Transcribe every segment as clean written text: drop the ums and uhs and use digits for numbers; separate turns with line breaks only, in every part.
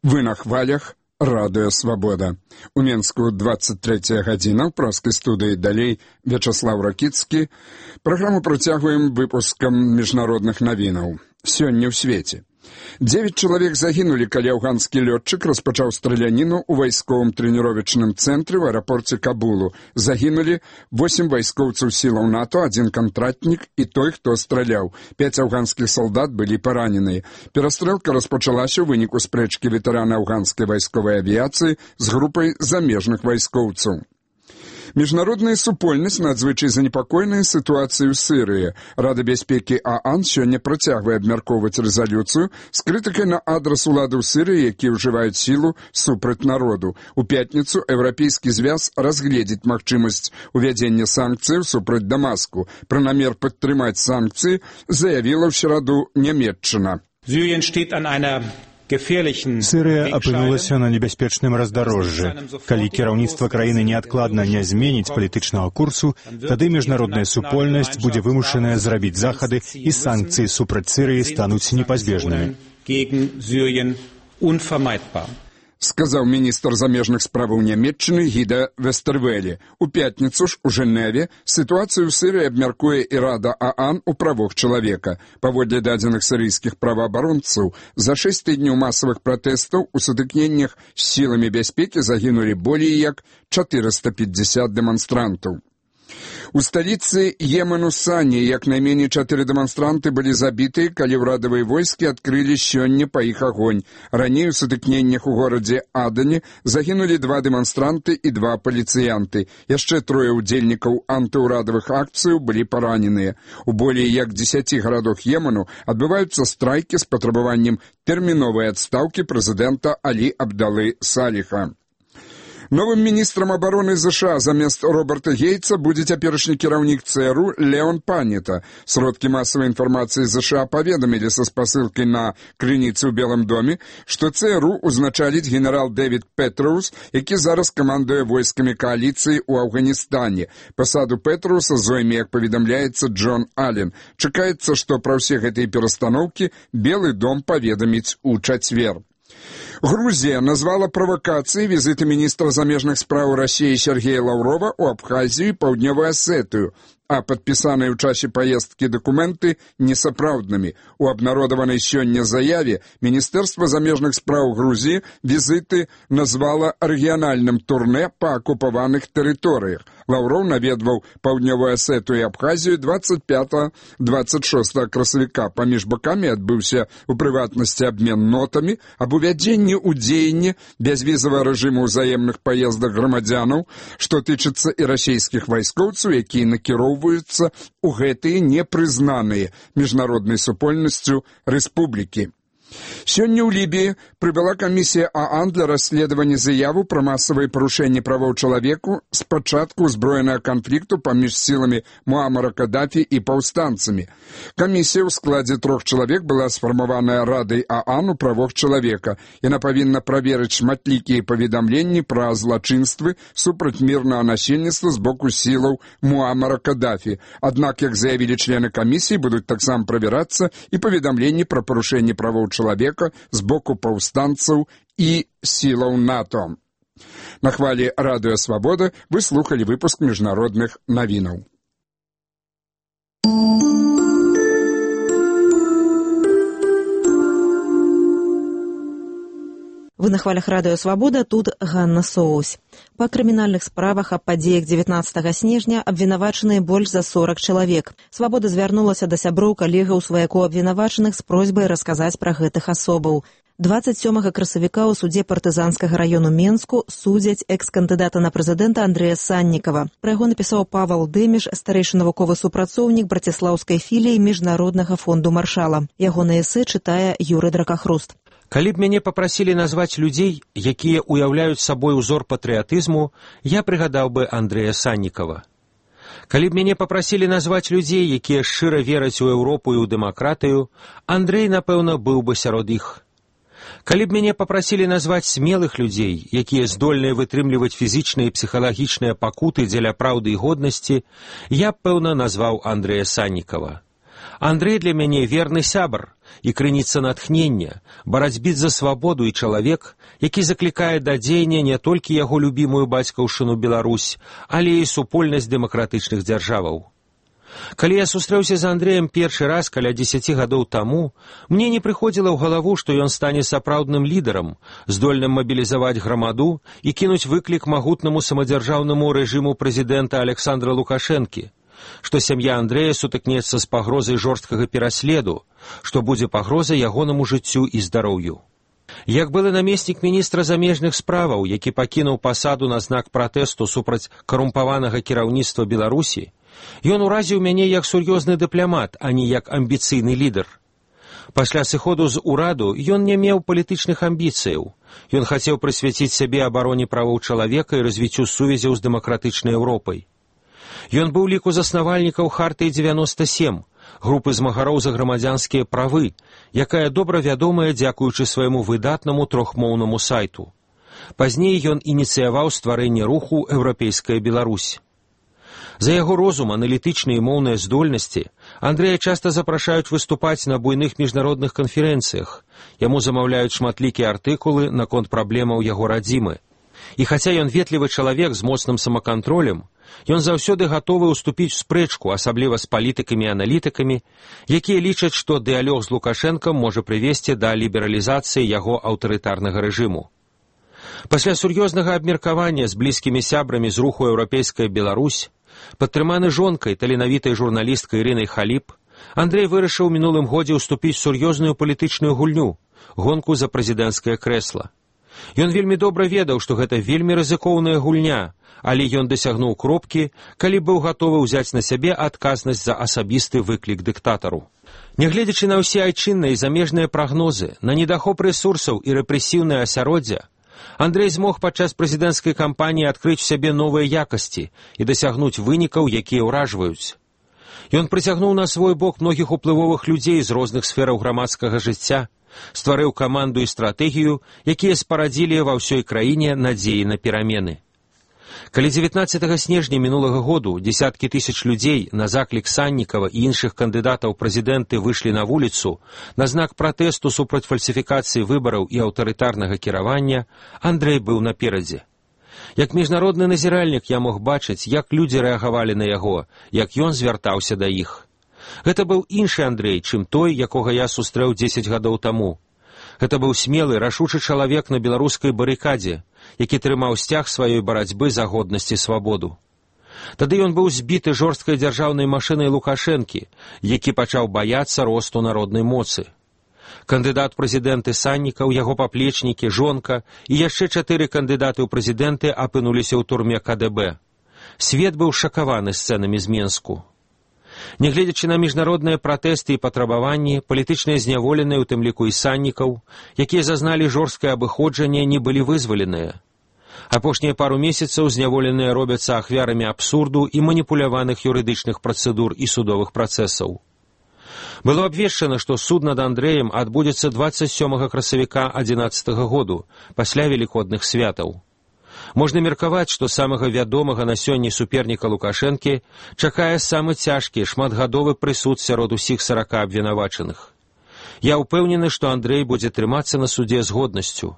Вы на хвалях Радыё Свабода. У Менску 23 гадзіна, ў праскай студыі далей Вячаслаў Ракіцкі. Праграму працягваем выпускам міжнародных навінаў. Сёння ў свеце. 9 чалавек загінулі, калі афганскі лётчык распачаў страляніну ў вайсковым трэніровачным цэнтры ў аэрапорце Кабулу. Загінулі 8 вайскоўцаў сілаў НАТО, 1 кантрактнік і той, хто страляў. 5 афганскіх салдат былі параненыя. Перастрэлка распачалася ў выніку спрэчкі ветэрана афганскай вайсковай авіяцыі з групай замежных вайскоўцаў. Міжнародная супольнасць надзвычай занепакоеная сітуацыяй у Сірыі. Рада бяспекі ААН сёння працягвае абмяркоўваць рэзалюцыю з крытыкай на адрас уладаў Сірыі, якія ўжываюць сілу супраць народу. У пятніцу Еўрапейскі звяз разгледзіць магчымасць увядзення санкцыяў супраць Дамаску. Пра намер падтрымаць санкцыі заявіла ў сераду Нямецчына.
Сірыя апынулася на небяспечным раздарожжы. Калі кіраўніцтва краіны неадкладна не зменіць палітычнага курсу, тады міжнародная супольнасць будзе вымушаная зрабіць захады і санкцыі супраць Сірыі стануць непазбежнымі.
Сказаў міністр замежных справаў Нямецчыны Гіда Вестервелі. У пятніцу ж у Жэневе сітуацыю ў Сірыі абмяркуе і Рада ААН у правах чалавека. Паводле дадзеных сірыйскіх праваабаронцаў, за 6 тыдняў масавых пратэстаў у сутыкненнях з сіламі бяспекі загінулі болей як 450 дэманстрантаў. У сталіцы Йемену Сані як найменей 4 дэманстранты былі забітыя, калі ўрадавыя войскі адкрылі сёння па іх агонь. Раней у сутыкненнях у горадзе Адане загінулі 2 дэманстранты і 2 паліцыянты. Яшчэ 3 удзельнікаў антыўрадавых акцыяў былі параненыя. У болей як 10 гарадах Йемену адбываюцца страйкі з патрабаваннем тэрміновай адстаўкі прэзідэнта Алі Абдалы Саліха. Новым міністрам абароны США замест Роберта Гейтса будзе цяперашні кіраўнік ЦРУ Леон Панета. Сродкі масавай інфармацыі США паведамілі са спасылкай на крыніцы ў Белым доме, што ЦРУ узначаліць генерал Дэвід Петроус, які зараз камандуе войскамі кааліцыі ў Афганістане. Пасаду Петроуса зойме, як паведамляецца, Джон Аллен. Чакаецца, што пра ўсе гэтыя перастаноўкі Белы дом паведаміць у чацвер. Грузія назвала правакацыяй візіты міністра замежных спраў Расіі Сергея Лаўрова ў Абхазію і Паўднёвую Асетыю, а падпісаныя ў часе паездкі дакументы несапраўднымі. У абнародаванай сёння заяве Міністэрства замежных спраў Грузіі візіты назвала рэгіянальным турнэ па акупаваных тэрыторыях. Лаўроў наведваў Паўднёвую Асетыю і Абхазію 25-26 красавіка. Паміж бакамі адбыўся у прыватнасці абмен нотамі аб увядзенні ў дзеянне бязвізавага рэжыму ўзаемных паездак грамадзянаў, што тычыцца і расійскіх вайскоўцаў, якія накіроўваюцца ў гэтыя непрызнаныя міжнароднай супольнасцю рэспублікі. Сёння ў Лібіі прыбыла камісія ААН для расследавання заяву пра масавыя парушэнні правоў чалавеку з пачатку ўзброенага канфлікту паміж сіламі Муамара Кадафі і паўстанцамі. Камісія ў складзе 3 чалавек была сфармаваная Радай ААН у правах чалавека. Яна павінна праверыць шматлікія паведамленні пра злачынствы супраць мірнага насельніцтва з боку сілаў Муамара Кадафі. Аднак, як заявілі члены камісіі, будуць таксама правярацца і паведамленні пра парушэнні правоў чалавека з боку паўстанцаў і сілаў НАТО. На хвалі Радыё Свабода вы слухалі выпуск міжнародных навінаў.
Вы на хвалях Радыё Свабода, тут Ганна Соусь. Па крымінальных справах аб падзеях 19 снежня абвінавачаныя больш за 40 чалавек. Свабода звярнулася да сяброў калегаў сваякоў абвінавачаных з просьбай расказаць пра гэтых асобаў. 27 красавіка ў судзе партызанскага раёну Менску судзяць экс-кандыдата на прэзідэнта Андрэя Саннікава. Пра яго напісаў Павал Дэміш, старэйшы навуковы супрацоўнік браціслаўскай філіі Міжнароднага фонду Маршала. Ягонае эсэ чытае Юры Дракахруст.
Калі б мяне папрасілі назваць людзей, якія ўяўляюць сабой узор патрыятызму, я прыгадаў бы Андрэя Саннікава. Калі б мяне папрасілі назваць людзей, якія шчыра вераць у Еўропу і ў дэмакратыю, Андрэй, напэўна, быў бы сярод іх. Калі б мяне папрасілі назваць смелых людзей, якія здольныя вытрымліваць фізічныя і псіхалагічныя пакуты дзеля праўды і годнасці, я б, пэўна, назваў Андрэя Саннікава. Андрэй для мяне верны сябар і крыніца натхнення, барацьбіт за свабоду і чалавек, які заклікае да дзеяння не толькі яго любімую бацькаўшчыну Беларусь, але і супольнасць дэмакратычных дзяржаваў. Калі я сустрэўся з Андрэем першы раз каля 10 гадоў таму, мне не прыходзіла ў галаву, што ён стане сапраўдным лідарам, здольным мабілізаваць грамаду і кінуць выклік магутнаму самадзяржаўнаму рэжыму прэзідэнта Александра Лукашэнкі, што сям'я Андрэя сутыкнецца з пагрозай жорсткага пераследу, што будзе пагроза ягонаму жыццю і здароўю. Як былы намеснік міністра замежных справаў, які пакінуў пасаду на знак пратэсту супраць карумпаванага кіраўніцтва Беларусі, ён уразіў мяне як сур'ёзны дыпламат, а не як амбіцыйны лідар. Пасля сыходу з ураду ён не меў палітычных амбіцыяў. Ён хацеў прысвяціць сябе абароне правоў чалавека і развіццю сувязяў з дэмакратычнай Еўропай. Ён быў ліку заснавальнікаў Хартыі 97, групы змагароў за грамадзянскія правы, якая добра вядомая дзякуючы свайму выдатнаму трохмоўнаму сайту. Пазней ён ініцыяваў стварэнне руху «Еўрапейская Беларусь». За яго розум, аналітычныя і моўныя здольнасці Андрэя часта запрашаюць выступаць на буйных міжнародных канферэнцыях. Яму замаўляюць шматлікія артыкулы наконт праблемаў яго радзімы. І хаця ён ветлівы чалавек з моцным самакантролем, ён заўсёды гатовы ўступіць у спрэчку, асабліва з палітыкамі і аналітыкамі, якія лічаць, што дыялог з Лукашэнкам можа прывесці да лібералізацыі яго аўтарытарнага рэжыму. Пасля сур'ёзнага абмеркавання з блізкімі сябрамі з руху «Еўрапейская Беларусь», падтрыманы жонкай, таленавітай журналісткай Ірынай Халіп, Андрэй вырашыў мінулым годзе ўступіць у сур'ёзную палітычную гульню, гонку за прэзідэнцкае крэсла. Ён вельмі добра ведаў, што гэта вельмі рызыкоўная гульня, але ён дасягнуў кропкі, калі быў гатовы ўзяць на сябе адказнасць за асабісты выклік дыктатару. Нягледзячы на ўсе айчынныя і замежныя прагнозы, на недахоп рэсурсаў і рэпрэсіўнае асяроддзе, Андрэй змог падчас прэзідэнцкай кампаніі адкрыць у сябе новыя якасці і дасягнуць вынікаў, якія ўражваюць. Ён прыцягнуў на свой бок многіх уплывовых людзей з розных сфераў грамадскага жыцця, стварыў каманду і стратэгію, якія спарадзілі ва ўсёй краіне надзеі на перамены. Калі 19 снежня мінулага году десяткі тысяч людзей на заклік Саннікава і іншых кандыдатаў прэзідэнты выйшлі на вуліцу на знак пратэсту супраць фальсіфікацыі выбараў і аўтарытарнага кіравання, Андрэй быў наперадзе. Як міжнародны назіральнік я мог бачыць, як людзі рэагавалі на яго, як ён звяртаўся да іх. Гэта быў іншы Андрэй, чым той, якога я сустрэў 10 гадоў таму. Гэта быў смелы, рашучы чалавек на беларускай барыкадзе, які трымаў сцяг сваёй барацьбы за годнасць і свабоду. Тады ён быў збіты жорсткай дзяржаўнай машынай Лукашэнкі, які пачаў баяцца росту народнай моцы. Кандыдат прэзідэнты Саннікаў, яго паплечнікі, жонка і яшчэ 4 кандыдаты ў прэзідэнты апынуліся ў турме КДБ. Свет быў шакаваны сцэнамі з Менску. Нягледзячы на міжнародныя пратэсты і патрабаванні, палітычныя зняволеныя, у тым ліку і Саннікаў, якія зазналі жорсткае абыходжанне, не былі вызваленыя. Апошнія пару месяцаў зняволеныя робяцца ахвярамі абсурду і маніпуляваных юрыдычных працэдур і судовых працэсаў. Было абвешчана, што суд над Андрэем адбудзецца 27 красавіка 2011 году, пасля велікодных святаў. Можна меркаваць, што самага вядомага на сёння суперніка Лукашэнкі чакае самы цяжкі, шматгадовы прысуд сярод усіх 40 абвінавачаных. Я ўпэўнены, што Андрэй будзе трымацца на судзе з годнасцю.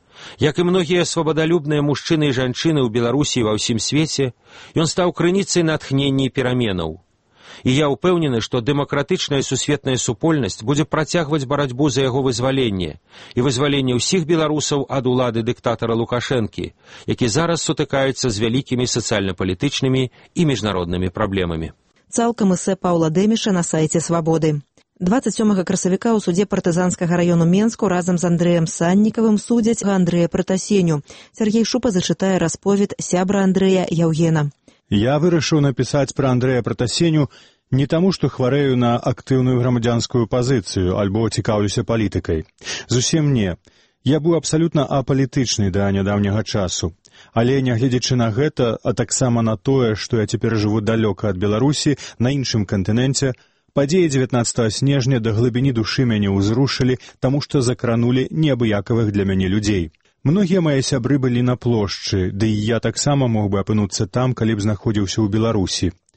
Як і многія свабадалюбныя мужчыны і жанчыны ў Беларусі і ва ўсім свеце, ён стаў крыніцай натхнення і пераменаў. І я ўпэўнены, што дэмакратычная сусветная супольнасць будзе працягваць барацьбу за яго вызваленне і вызваленне ўсіх беларусаў ад улады дыктатара Лукашэнкі, які зараз сутыкаецца з вялікімі сацыяльна-палітычнымі і міжнароднымі праблемамі.
Цалкам эсэ Паўла Дэміша на сайце «Свабоды». 27 красавіка ў судзе партызанскага раёну Менску разам з Андрэем Саннікавым судзяць Андрэя Пратасеню. Сергей Шупа зачытае расповед сябра Андрэя Яўгена.
Я вырашыў напісаць пра Андрэя Пратасеню не таму, што хварэю на актыўную грамадзянскую пазіцыю альбо цікаўлюся палітыкай. Зусім не. Я быў абсалютна апалітычны да нядаўняга часу. Але, нягледзячы на гэта, а таксама на тое, што я цяпер жыву далёка ад Беларусі, на іншым кантыненце, падзеі 19 снежня да глыбіні душы мяне ўзрушылі, таму што закранулі неабыякавых для мяне людзей. Многія мае сябры былі на плошчы, ды і я таксама мог бы апынуцца там, калі б знаходзіўся ў Беларусі.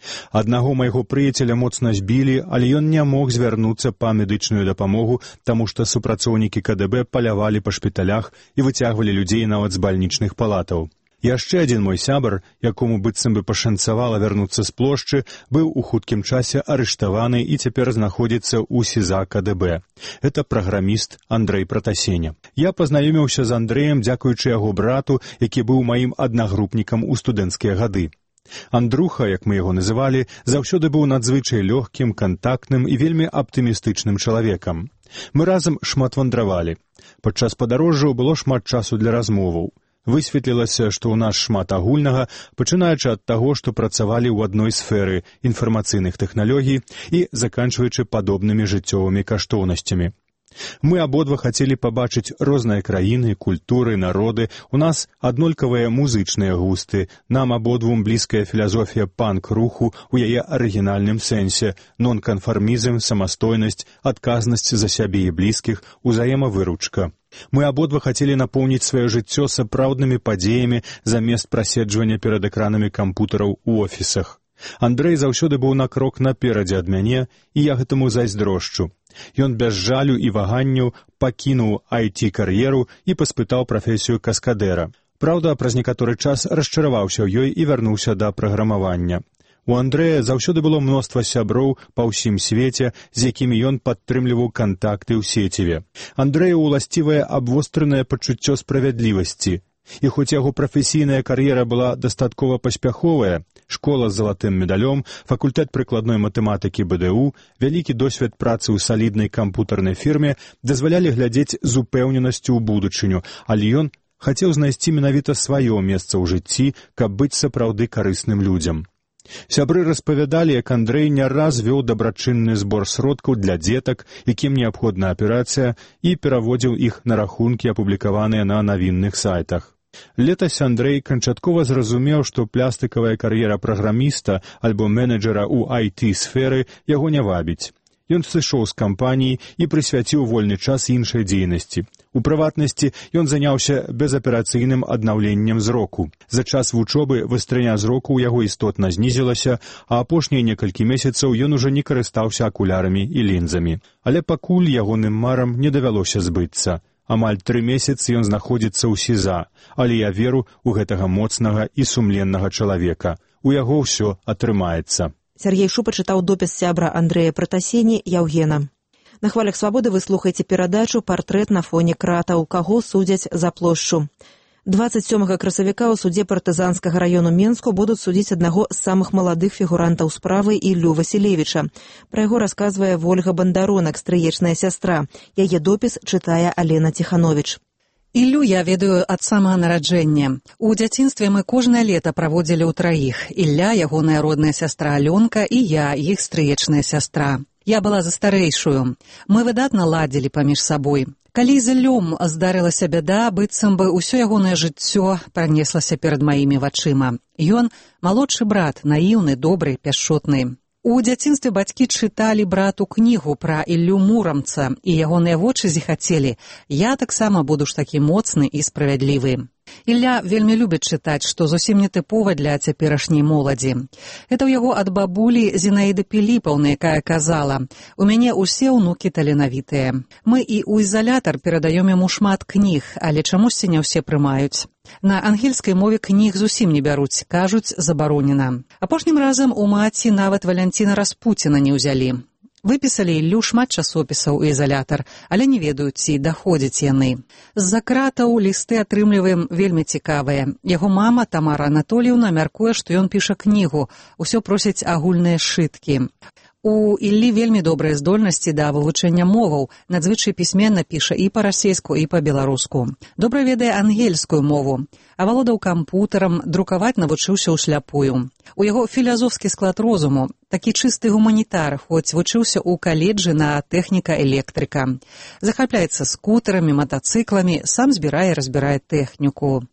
Аднаго майго прыяцеля моцна збілі, але ён не мог звярнуцца па медычную дапамогу, таму што супрацоўнікі КДБ палявалі па шпіталях і выцягвалі людзей нават з бальнічных палатаў. Яшчэ адзін мой сябар, якому быццам бы пашанцавала вярнуцца з плошчы, быў у хуткім часе арыштаваны і цяпер знаходзіцца ў СІЗА КДБ. Это праграміст Андрэй Пратасеня. Я пазнаёміўся з Андрэем дзякуючы яго брату, які быў маім аднагрупнікам у студэнцкія гады. Андруха, як мы яго называлі, заўсёды быў надзвычай лёгкім, кантактным і вельмі аптымістычным чалавекам. Мы разам шмат вандравалі. Падчас падарожжаў было шмат часу для размоваў. Высветлілася, што ў нас шмат агульнага, пачынаючы ад таго, што працавалі ў адной сферы інфармацыйных тэхналогій і заканчваючы падобнымі жыццёвымі каштоўнасцямі. Мы абодва хацелі пабачыць розныя краіны, культуры, народы. У нас аднолькавыя музычныя густы. Нам абодвум блізкая філасофія панк-руху у яе арыгінальным сэнсе, нонканфармізм, самастойнасць, адказнасць за сябе і блізкіх, узаемавыручка. Мы абодва хацелі напоўніць сваё жыццё сапраўднымі падзеямі замест праседжвання перад экранамі кампутараў у офісах. Андрэй заўсёды быў на крок наперадзе ад мяне, і я гэтаму зайздрошчу. Ён без жалю і ваганняў пакінуў IT-кар'еру і паспытаў прафесію каскадэра. Праўда, праз некаторы час расчараваўся ў ёй і вярнуўся да праграмавання. У Андрэя заўсёды было мноства сяброў па ўсім свеце, з якімі ён падтрымліваў кантакты ў сеціве. Андрэю уласцівае абвостранае пачуццё справядлівасці. І хоць яго прафесійная кар'ера была дастаткова паспяховая, школа з залатым медалём, факультэт прыкладной матэматыкі БДУ, вялікі досвед працы ў саліднай кампутарнай фірме дазвалялі глядзець з упэўненасцю ў будучыню, але ён хацеў знайсці менавіта сваё месца ў жыцці, каб быць сапраўды карысным людзям. Сябры распавядалі, як Андрэй не раз вёў дабрачынны збор сродкаў для дзетак, якім неабходна аперацыя, і пераводзіў іх на рахункі, апублікаваныя на навінных сайтах. Летась Андрэй канчаткова зразумеў, што плястыкавая кар'ера праграміста альбо менеджера ў IT-сферы яго не вабіць. Ён сышоў з кампаніі і прысвяціў вольны час іншай дзейнасці. У прыватнасці ён заняўся безаперацыйным аднаўленнем зроку. За час вучобы выстрыня зроку ў яго істотна знізілася, а апошнія некалькі месяцаў ён ужо не карыстаўся акулярамі і лінзамі. Але пакуль ягоным марам не давялося збыцца. Амаль 3 месяцы ён знаходзіцца ў СІЗА, але я веру ў гэтага моцнага і сумленнага чалавека. У яго ўсё атрымаецца.
Сергей Шупа чытаў допіс сябра Андрэя Пратасені Яўгена. На хвалях свабоды вы слухаеце перадачу «Партрэт на фоне кратаў. Каго судзяць за плошчу». 27 красавіка ў судзе партызанскага раёну Менску будуць судзіць аднаго з самых маладых фігурантаў справы Іллю Васілевіча. Пра яго расказвае Вольга Бандаронак, стрыечная сястра. Яе допіс чытае Алена Ціхановіч.
Іллю я ведаю ад самага нараджэння. У дзяцінстве мы кожнае лета праводзілі ўтраіх. Ілля, ягоная родная сястра Алёнка і я, іх стрыечная сястра. Я была за старэйшую. Мы выдатна ладзілі паміж сабой. Калі з Іллём здарылася бяда, быццам бы ўсё ягонае жыццё пранеслася перад маімі вачыма. Ён малодшы брат, наіўны, добры, пяшчотны. У дзяцінстве бацькі чыталі брату кнігу пра Іллю Мурамца, і ягоныя вочы зіхацелі: «Я таксама буду ж такі моцны і справядлівы». Ілля вельмі любіць чытаць, што зусім не тыпова для цяперашняй моладзі. Гэта ў яго ад бабулі Зінаіды Піліпаўны, якая казала: «У мяне ўсе ўнукі таленавітыя». Мы і ў ізалятар перадаём яму шмат кніг, але чамусьці не ўсе прымаюць. На ангельскай мове кніг зусім не бяруць, кажуць, забаронена. Апошнім разам у маці нават Валянціна Распуціна не ўзялі. Выпісалі Іллю шмат часопісаў у ізалятар, але не ведаюць, ці даходзяць яны. З-за кратаў лісты атрымліваем вельмі цікавыя. Яго мама, Тамара Анатоліўна, мяркуе, што ён піша кнігу. Усё просяць агульныя сшыткі. У Іллі вельмі добрыя здольнасці да вывучэння моваў. Надзвычай пісьменна піша і па-расейску, і па-беларуску. Добра ведае ангельскую мову. Авалодаў кампутарам, друкаваць навучыўся ўсляпую. У яго філазофскі склад розуму, такі чысты гуманітар, хоць вучыўся ў каледжы на тэхніка-электрыка. Захапляецца скутарамі, матацыкламі, сам збірае і разбірае тэхніку.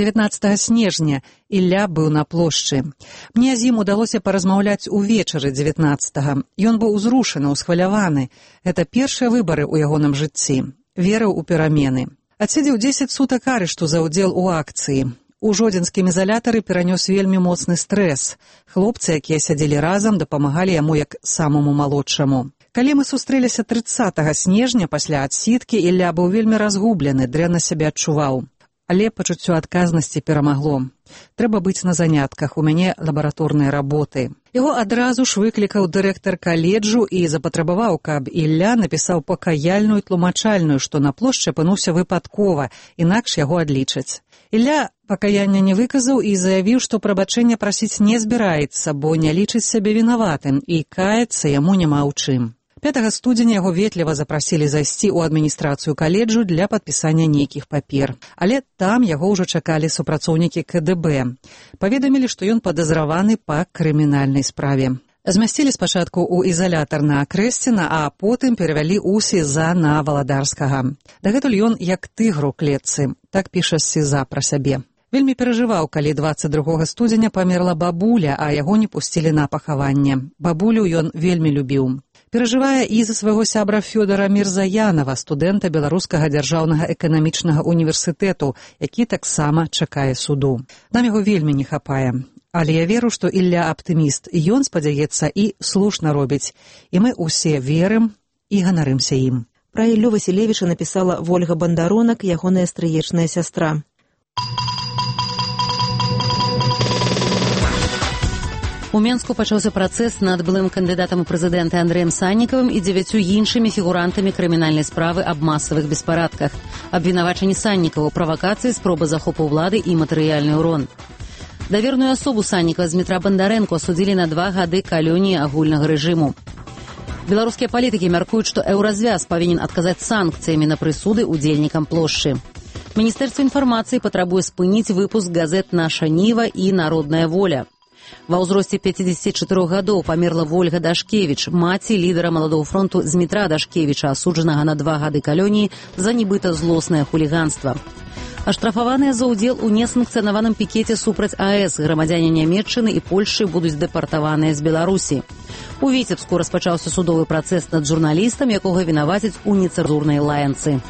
19 снежня Ілля быў на плошчы. Мне з ім удалося паразмаўляць увечары 19-го. Ён быў узрушаны, усхваляваны. Гэта першыя выбары ў ягоным жыцці. Верыў у перамены. Адседзеў 10 сутак арышту за ўдзел у акцыі. У жодзінскім ізалятары перанёс вельмі моцны стрэс. Хлопцы, якія сядзелі разам, дапамагалі яму як самому малодшаму. Калі мы сустрэліся 30 снежня пасля адсідкі, Ілля быў вельмі разгублены, дрэнна сябе адчуваў. Але пачуццё адказнасці перамагло. Трэба быць на занятках, у мяне лабараторныя работы. Яго адразу ж выклікаў дырэктар каледжу і запатрабаваў, каб Ілля напісаў пакаяльную тлумачальную, што на плошчы апынуўся выпадкова, інакш яго адлічаць. Ілля пакаяння не выказаў і заявіў, што прабачэння прасіць не збіраецца, бо не лічыць сябе вінаватым і каяцца яму няма ў чым. 5 студзеня яго ветліва запрасілі зайсці ў адміністрацыю каледжу для падпісання нейкіх папер. Але там яго ўжо чакалі супрацоўнікі КДБ. Паведамілі, што ён падазраваны па крымінальнай справе. Змясцілі спачатку ў ізалятар на Крэсціна, а потым перавялі ў СІЗА на Валадарскага. Дагэтуль ён як тыгр у клетцы, так піша СІЗА пра сябе. Вельмі перажываў, калі 22 студзеня памерла бабуля, а яго не пусцілі на пахаванне. Бабулю ён вельмі любіў. Перажывае і за свайго сябра Фёдора Мірзаянава, студэнта Беларускага дзяржаўнага эканамічнага універсітэту, які таксама чакае суду. Нам яго вельмі не хапае. Але я веру, што Ілля аптыміст, і ён, спадзяецца, і слушна робіць. І мы ўсе верым і ганарымся ім.
Пра Іллю Васілевіча напісала Вольга Бандаронак, ягоная стрыечная сястра.
У Менску пачаўся працэс над былым кандыдатам у прэзідэнты Андрэем Саннікавым і 9 іншымі фігурантамі крымінальнай справы аб масавых беспарадках. Абвінавачанні Саннікава ў правакацыі, спробы захопу ўлады і матэрыяльны ўрон. Даверную асобу Саннікава Змітра Бандарэнку асудзілі на 2 гады калоніі агульнага рэжыму. Беларускія палітыкі мяркуюць, што еўразвяз павінен адказаць санкцыямі на прысуды удзельнікам плошчы. Міністэрства інфармацыі патрабуе спыніць выпуск газет «Наша Ніва» і «Народная воля». Ва ўзросце 54 гадоў памерла Вольга Дашкевіч, маці лідара Маладога фронту Змітра Дашкевіча, асуджанага на 2 гады калоніі за нібыта злоснае хуліганства. Аштрафаваныя за ўдзел у несанкцыянаваным пікеце супраць АЭС грамадзяне Нямецчыны і Польшчы будуць дэпартаваныя з Беларусі. У Віцебску распачаўся судовы працэс над журналістам, якога вінавацяць у нецэнзурнай лаянцы.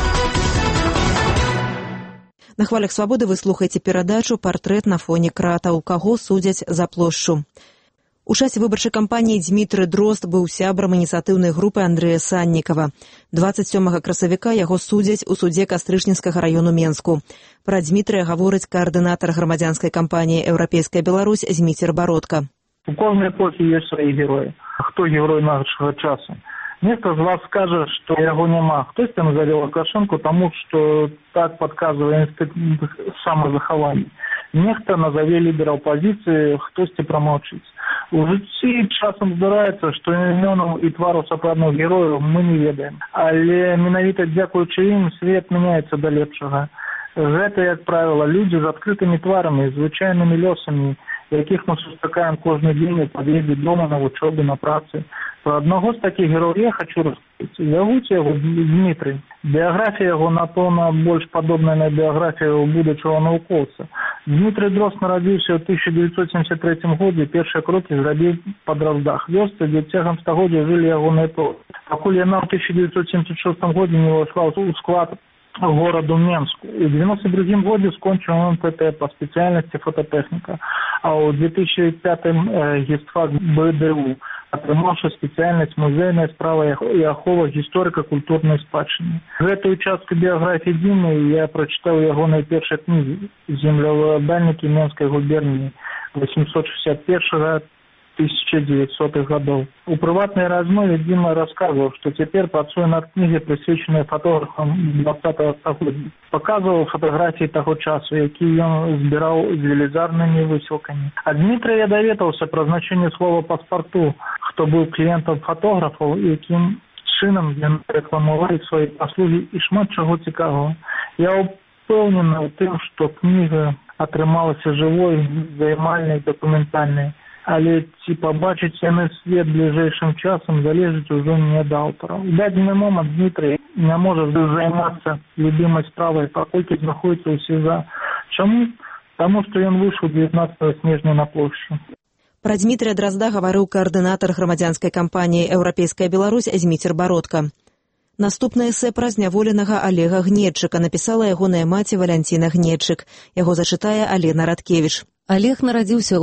На хвалях свабоды вы слухаеце перадачу «Партрэт на фоне кратаў. Каго судзяць за плошчу». У часе выбарчай кампаніі Дзмітрый Дрозд быў сябрам ініцыятыўнай групы Андрэя Саннікава. 27 красавіка яго судзяць у судзе Кастрычніцкага раёну Менску. Пра Дзмітрыя гаворыць каардынатар грамадзянскай кампаніі «Еўрапейская Беларусь» Зміцер Бародка.
У кожнай эпохі ёсць свае героі. Хто герой нашага часу? Нехто з вас скажа, што яго няма. Хтосьці назаве Лукашэнку таму, што так падказвае інстытут самазахавання. Нехта назаве лідара апазіцыі, хтосьці прамаўчыць. У жыцці часам здараецца, што імёнаў і твару сапраўдных герояў мы не ведаем. Але менавіта дзякуючы ім свет мяняецца да лепшага. Гэта, як правіла, людзі з адкрытымі тварамі, звычайнымі лёсамі, якіх мы сустракаем кожны дзень у пад'ездзе дома, на вучобе, на працы. Про аднаго з такіх герояў я хочу распавядаць. Зовуць яго Дмітрый. Біяграфія яго, напэўна, больш падобная на біяграфію будучага навукоўца. Дмітрый Дрозд нарадзіўся ў 1973 годзе, першыя крокі зрабіў па Дроздах, вёсцы, дзе цягам стагоддзя жылі ягоныя продкі. Пакуль яна ў 1976 годзе не ўвайшла ў склад гораду Менску. У 1992 годзе скончыў МПТ па спецыяльнасці фототэхніка, а ў 2005 гістфак БДУ, атрымаўшы спецыяльнасць музейная справа і ахова гісторыка-культурнай спадчыны. Гэтую частку біяграфіі Дзімы я прачытаў ягонай першай кнігі «Землеўладальнікі Менскай губерніі» 861-1900 годов. У прыватнай размове Дзіма расказваў, што цяпер працуе над кнігай, прысвечанай фотографам 20-го стагоддзя. Паказваў фатаграфіі таго часу, які ён збіраў з велізарнымі высілкамі. Ад Дмітрая я даведаўся пра значэнне слова паспарту, хто быў кліентам фотографаў, якім чынам яны рэкламавалі свае паслугі і шмат чаго цікавага. Я ўпэўнены ў тым, што кніга атрымалася жывой, займальнай, дакументальнай. Але ці пабачыць яны свет бліжэйшым часам залежыць ужо не ад аўтара. У дадзены момант Дмітрый не можа займацца любімай справай, паколькі знаходзіцца ў СІЗА. Чаму? Таму што ён выйшаў 19 снежня на плошчу.
Пра Дзмітрыя Дрозда гаварыў каардынатар грамадзянскай кампаніі «Еўрапейская Беларусь» Зміцер Бародка. Наступнае эсэ пра зняволенага Олега Гнедчыка напісала ягоная маці Валянціна Гнедчык. Яго зачытае Алена Радкевіч.
Олег нарадзіўся ў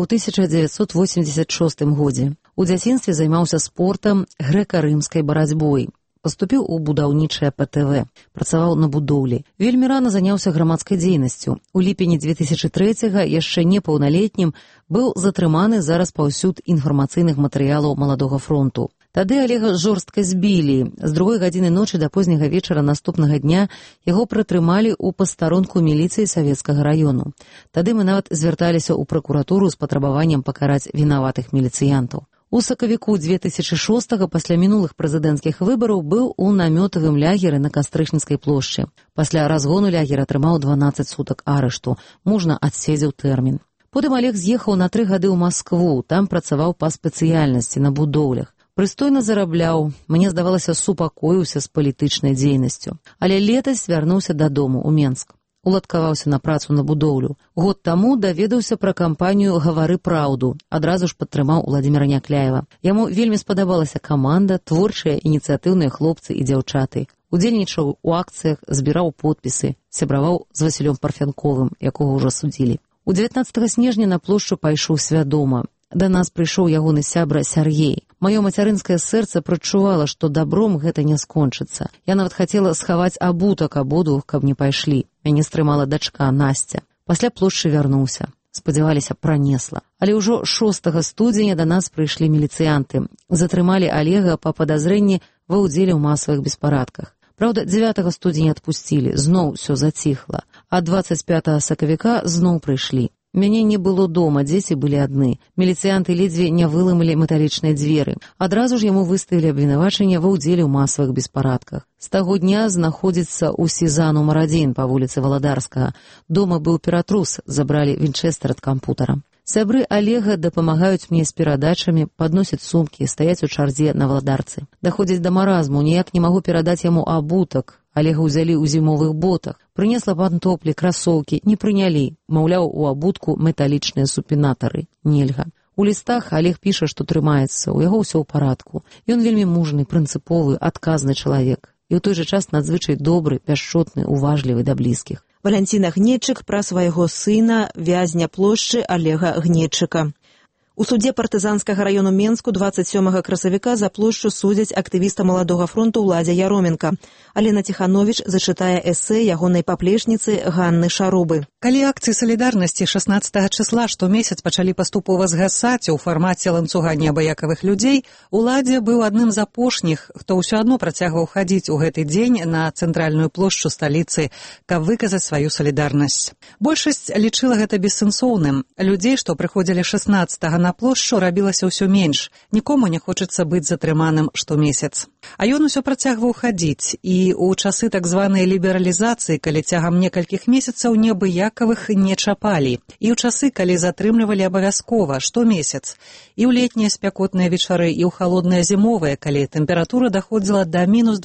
1986 годзе. У дзяцінстве займаўся спортам, грэка-рымскай барацьбой. Паступіў у будаўнічае ПТВ, працаваў на будоўлі. Вельмі рана заняўся грамадскай дзейнасцю. У ліпені 2003-га, яшчэ непаўналетнім, быў затрыманы за распаўсюд інфармацыйных матэрыялаў Маладога фронту. Тады Олега жорстка збілі. З 2 гадзіны ночы да позняга вечара наступнага дня яго прытрымалі ў пастарунку міліцыі Савецкага раёну. Тады мы нават звярталіся ў пракуратуру з патрабаваннем пакараць вінаватых міліцыянтаў. У сакавіку 2006-го пасля мінулых прэзідэнцкіх выбараў быў у намётавым лягеры на Кастрычніцкай плошчы. Пасля разгону лягер атрымаў 12 сутак арышту. Мужна адседзеў тэрмін. Потым Олег з'ехаў на 3 гады ў Маскву. Там працаваў па спецыяльнасці на будоўлях. Прыстойна зарабляў, мне здавалася, супакоіўся з палітычнай дзейнасцю. Але летась вярнуўся дадому ў Менск. Уладкаваўся на працу на будоўлю. Год таму даведаўся пра кампанію «Гавары праўду». Адразу ж падтрымаў Уладзіміра Някляева. Яму вельмі спадабалася каманда, творчыя, ініцыятыўныя хлопцы і дзяўчаты. Удзельнічаў у акцыях, збіраў подпісы, сябраваў з Васілём Парфянковым, якога ўжо судзілі. У 19 снежня на плошчу пайшоў свядома. Да нас прыйшоў ягоны сябра Сяргей. Маё мацярынскае сэрца прачувала, што дабром гэта не скончыцца. Я нават хацела схаваць абутак абодвух, каб не пайшлі. Мяне стрымала дачка Насця. Пасля плошчы вярнуўся. Спадзяваліся, пранесла. Але ўжо 6 студзеня да нас прыйшлі міліцыянты. Затрымалі Олега па падазрэнні ва ўдзеле ў масавых беспарадках. Праўда, 9 студзеня адпусцілі, зноў усё заціхла. А 25 сакавіка зноў прыйшлі. Мяне не было дома, дзеці былі адны. Міліцыянты ледзьве не выламалі металічныя дзверы. Адразу ж яму выставілі абвінавачанне ва ўдзеле ў масавых беспарадках. З таго дня знаходзіцца ў СІЗА нумар 1 па вуліцы Валадарскага. Дома быў ператрус, забралі вінчэстэр ад кампутара. Сябры Олега дапамагаюць мне з перадачамі, падносяць сумкі, стаяць у чарзе на Валадарцы. Даходзіць да маразму, ніяк не магу перадаць яму абутак. Олега ўзялі ў зімовых ботах. Прынесла пантоплі, красоўкі, не прынялі. Маўляў, у абутку металічныя супінатары. Нельга. У лістах Олег піша, што трымаецца, у яго ўсё ў парадку. Ён вельмі мужны, прынцыповы, адказны чалавек. І ў той жа час надзвычай добры, пяшчотны, уважлівы да блізкіх.
Валянціна Гнедчык пра свайго сына, вязня плошчы Олега Гнедчыка. У судзе партызанскага раёну Менску 27 красавіка за плошчу судзяць актывіста Маладога фронту Уладзя Яроменка. Алена Тиханович зачытае эсэ ягонай паплечніцы Ганны Шарубы.
Калі акцыі салідарнасці 16 числа штомесяц пачалі паступова згасаць у фармаце ланцуга неабыякавых людзей, Уладзя быў адным з апошніх, хто ўсё адно працягваў хадзіць у гэты дзень на цэнтральную плошчу сталіцы, каб выказаць сваю салідарнасць. Большасць лічыла гэта бессэнсоўным. Людзей, што прыходзілі 16 на плошчу, рабілася ўсё менш. Нікому не хочацца быць затрыманым штомесяц. А ён усё працягваў хадзіць. І ў часы так званай лібералізацыі, калі цягам некалькіх месяцаў неабыякавых не чапалі. І ў часы, калі затрымлівалі абавязкова штомесяц. І ў летнія спякотныя вечары, і ў халодныя зімовыя, калі тэмпература даходзіла да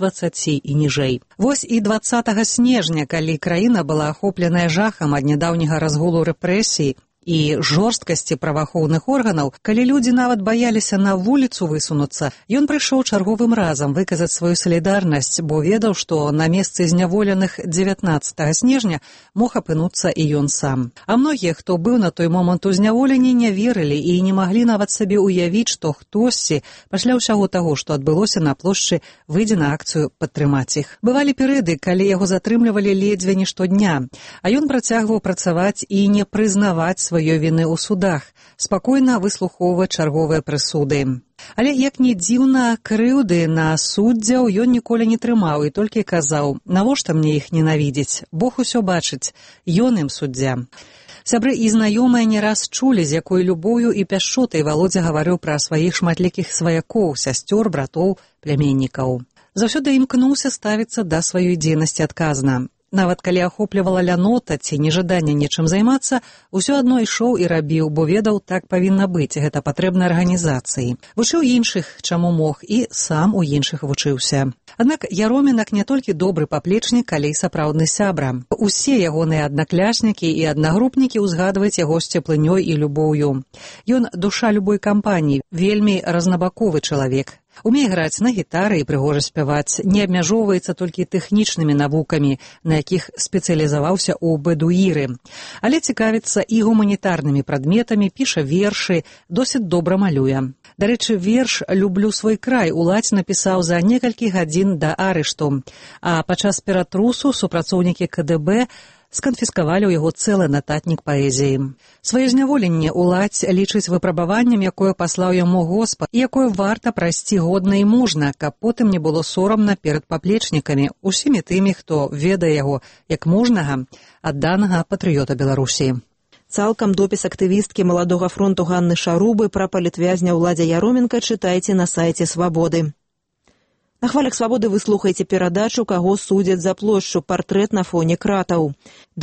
-20 і ніжэй. Вось і 20 снежня, калі краіна была ахопленая жахам ад нядаўняга разгулу рэпрэсій і жорсткасці праваахоўных органаў, калі людзі нават баяліся на вуліцу высунуцца, ён прыйшоў чарговым разам выказаць сваю салідарнасць, бо ведаў, што на месцы зняволеных 19 снежня мог апынуцца і ён сам. А многія, хто быў на той момант у зняволенні, не верылі і не маглі нават сабе ўявіць, што хтосьці пасля ўсяго таго, што адбылося на плошчы, выйдзе на акцыю падтрымаць іх. Бывалі перыяды, калі яго затрымлівалі ледзьве не штодня, а ён працягваў працаваць і не прызнаваць сваёй віны ў судах, спакойна выслухоўваць чарговыя прысуды. Але, як не дзіўна, крыўды на суддзяў ён ніколі не трымаў і толькі казаў: «Навошта мне іх ненавідзець? Бог усё бачыць, ён ім суддзя». Сябры і знаёмыя не раз чулі, з якой любоўю і пяшчотай Валодзя гаварыў пра сваіх шматлікіх сваякоў, сясцёр, братоў, пляменнікаў. Заўсёды імкнуўся ставіцца да сваёй дзейнасці адказна. Нават калі ахоплівала лянота ці нежаданне нечым займацца, усё адно ішоў і рабіў, бо ведаў, так павінна быць, гэта патрэбна арганізацыі. Вучыў іншых, чаму мог, і сам у іншых вучыўся. Аднак Яроменак не толькі добры паплечнік, але і сапраўдны сябра. Усе ягоныя аднакляснікі і аднагрупнікі ўзгадваюць яго з цеплынёй і любоўю. Ён душа любой кампаніі, вельмі разнабаковы чалавек. Умее граць на гітары і прыгожа спяваць, не абмяжоўваецца толькі тэхнічнымі навукамі, на якіх спецыялізаваўся ў бэдуіры. Але цікавіцца і гуманітарнымі прадметамі, піша вершы, досыць добра малюе. Дарэчы, верш «Люблю свой край» Уладзь напісаў за некалькі гадзін да арышту, а падчас ператрусу супрацоўнікі КДБ сканфіскавалі ў яго цэлы нататнік паэзіі. Свае зняволенне Уладзь лічыць выпрабаваннем, якое паслаў яму Господ, і якое варта прайсці годна і мужна, каб потым не было сорамна перад паплечнікамі, усімі тымі, хто ведае яго як мужнага, адданага патрыёта Беларусі.
Цалкам допіс актывісткі Маладога фронту Ганны Шарубы пра палітвязня Уладзя Яроменка чытайце на сайце «Свабоды». На хвалях «Свабоды» вы слухаеце перадачу «Каго судзяць за плошчу. Партрэт на фоне кратаў».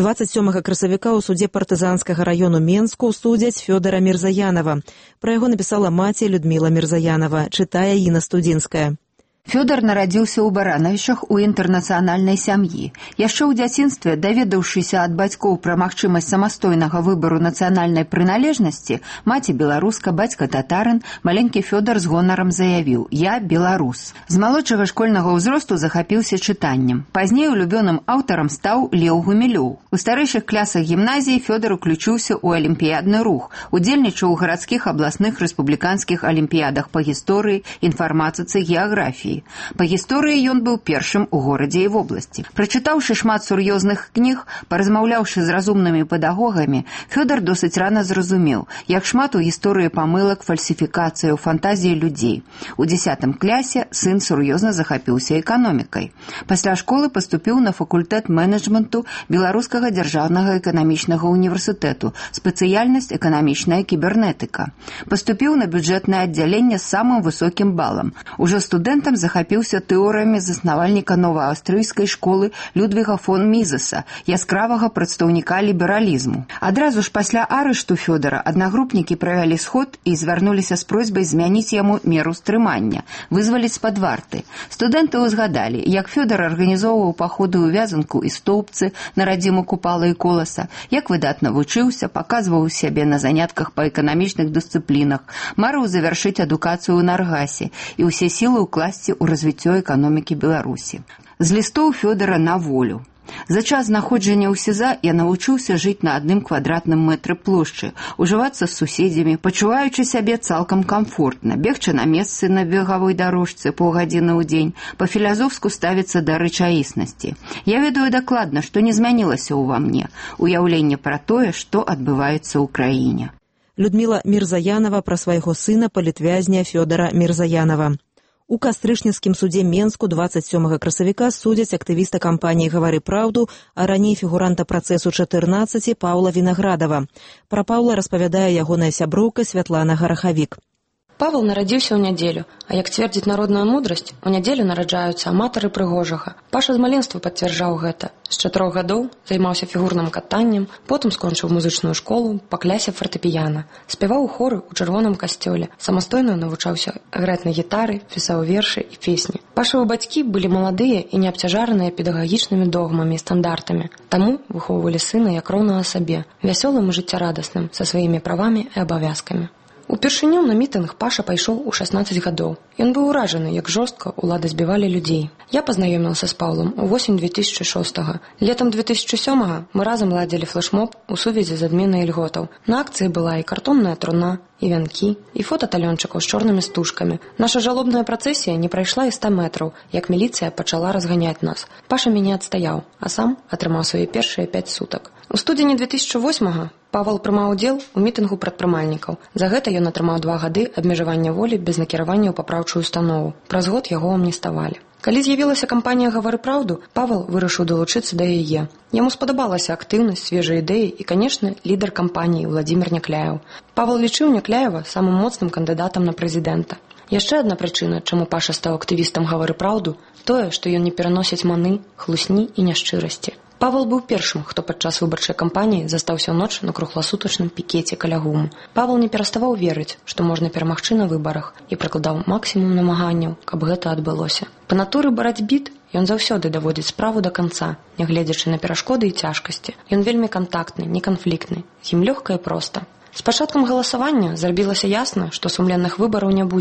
27 красавіка ў суде партызанскага раёну Менску судзяць Фёдара Мірзаянова. Пра яго напісала маці Людміла Мірзаянова, чытае Інна Студзінская.
Фёдор нарадзіўся ў Баранавічах у інтэрнацыянальнай сям'і. Яшчэ ў дзяцінстве, даведаўшыся ад бацькоў пра магчымасць самастойнага выбару нацыянальнай прыналежнасці, маці беларуска, бацька татарын, маленькі Фёдор з гонарам заявіў: «Я беларус». З малодшага школьнага ўзросту захапіўся чытаннем. Пазней улюбёным аўтарам стаў Леў Гумілёў. У старэйшых класах гімназіі Фёдор уключыўся ў алімпіядны рух, удзельнічаў у гарадскіх, абласных, рэспубліканскіх алімпіядах па гісторыі, інфарматыцы, геаграфіі. Па гісторыі ён быў першым у горадзе і вобласці. Прачытаўшы шмат сур'ёзных кніг, паразмаўляўшы з разумнымі педагогамі, Фёдор досыць рана зразумеў, як шмат у гісторыі памылак, фальсіфікацыяў, фантазіі людзей. У 10 класе сын сур'ёзна захапіўся эканомікай. Пасля школы паступіў на факультэт менеджменту Беларускага дзяржаўнага эканамічнага універсітэту, спецыяльнасць эканамічная кібернетыка. Паступіў на бюджэтнае аддзяленне з самым высокім балам. Ужо студэнтам захапіўся тэорыямі заснавальніка новааўстрыйскай школы Людвіга фон Мізеса, яскравага прадстаўніка лібералізму. Адразу ж пасля арышту Фёдора аднагрупнікі правялі сход і звярнуліся з просьбай змяніць яму меру стрымання, вызваліць з-пад варты. Студэнты ўзгадалі, як Фёдор арганізоўваў паходы ў Вязанку і Стоўбцы на радзіму Купала і Коласа, як выдатна вучыўся, паказваў сябе на занятках па эканамічных дысцыплінах, марыў завяршыць адукацыю ў Наргасе і ўсе сілы ўкласці ў развіццё эканомікі Беларусі. З лістоў Фёдора на волю. За час знаходжання ў СІЗА я навучыўся жыць на 1 квадратным мэтры плошчы, ужывацца з суседзямі, пачуваючы сябе цалкам камфортна, бегчы на месцы на бегавой дарожцы паўгадзіны ў дзень, па-філазофску ставіцца да рэчаіснасці. Я ведаю дакладна, што не змянілася ўва мне, уяўленне пра тое, што адбываецца ў краіне.
Людміла Мірзаянова пра свайго сына палітвязня Фёдара Мірзаянова. У кастрычніцкім судзе Менску 27 красавіка судзяць актывіста кампаніі «Гавары праўду», а раней фігуранта працэсу 14 Паўла Вінаградава. Пра Паўла распавядае ягоная сяброўка Святлана Гарахавік.
Павел нарадзіўся ў нядзелю, а як цвердзіць народная мудрасць, у нядзелю нараджаюцца аматары прыгожага. Паша з маленства пацвярджаў гэта. З 4 гадоў займаўся фігурным катаннем, потым скончыў музычную школу па клясе фартэпіяна. Спяваў у хоры ў чырвоным касцёле, самастойна навучаўся граць на гітары, пісаў вершы і песні. Пашавы бацькі былі маладыя і не абцяжараныя педагагічнымі догмамі і стандартамі. Таму выхоўвалі сына як роўнага сабе, вясёлым і жыццярадасным, са сваімі правамі і абавязкамі. Упершыню на мітынг Паша пайшоў у 16 гадоў. Ён быў уражаны, як жорстка ўлады збівалі людзей. Я пазнаёміўся з Паўлам у восень 2006-га. Летам 2007-га мы разам ладзілі флешмоб у сувязі з адменай ільготаў. На акцыі была і картонная труна, і вянкі, і фота талёнчыкаў з чорнымі стужкамі. Наша жалобная працэсія не прайшла і 100 метраў, як міліцыя пачала разганяць нас. Паша мяне адстаяў, а сам атрымаў свае першыя 5 сутак. У студзені 2008-га Павел прымаў удзел у мітынгу прадпрымальнікаў. За гэта ён атрымаў 2 гады абмежавання волі без накіравання ў папраўчую установу. Праз год яго амніставалі. Калі з'явілася кампанія «Гавары праўду», Павел вырашыў далучыцца да яе. Яму спадабалася актыўнасць, свежыя ідэі і, канешне, лідар кампаніі Владзімір Някляеў. Павел лічыў Някляева самым моцным кандыдатам на прэзідэнта. Яшчэ адна прычына, чаму Паша стаў актывістам «Гавары праўду», тое, што ён не пераносіць маны, хлусні і няшчырасці. Павел быў першым, хто падчас выбарчай кампаніі застаўся ноч на кругласутачным пікеце каля ГУМу. Павел не пераставаў верыць, што можна перамагчы на выбарах, і прыкладаў максімум намаганняў, каб гэта адбылося. Па натуры барацьбіт ён заўсёды даводзіць справу да канца, нягледзячы на перашкоды і цяжкасці. Ён вельмі кантактны, неканфліктны, з ім лёгка і проста. З пачаткам галасавання зрабілася ясна, што сумленных выбараў не будзе.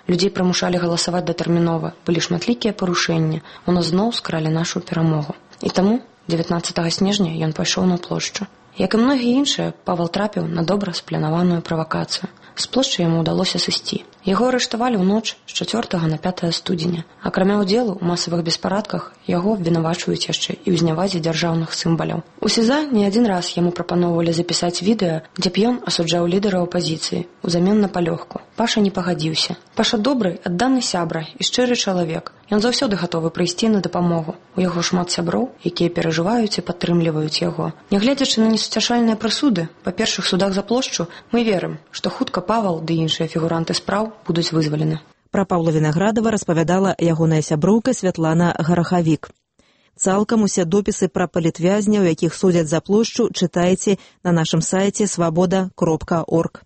Людзей прымушалі галасаваць датэрмінова, былі шматлікія парушэнні, у нас зноў скралі нашу перамогу. І таму 19 снежня ён пайшоў на плошчу. Як і многія іншыя, Павел трапіў на добра спланаваную правакацыю. З плошчы яму ўдалося сысці. Яго арыштавалі ў ноч з 4 на 5 студзеня. Акрамя ўдзелу ў масавых беспарадках, яго абвінавачваюць яшчэ і ў знявазе дзяржаўных сімваляў. У СІЗА не адзін раз яму прапаноўвалі запісаць відэа, дзе б ён асуджаў лідара апазіцыі узамен на палёгку. Паша не пагадзіўся. Паша добры, адданы сябра і шчыры чалавек. Ён заўсёды гатовы прыйсці на дапамогу. У яго шмат сяброў, якія перажываюць і падтрымліваюць яго. Нягледзячы на несуцяшальныя прысуды, па першых судах за плошчу, мы верым, што хутка Павел ды іншыя фігуранты спраў будуць вызвалены.
Пра Паўла Вінаградава распавядала ягоная сяброўка Святлана Гарахавік. Цалкам усе допісы пра палітвязняў, якіх судзяць за плошчу, чытайце на нашым сайце swaboda.org.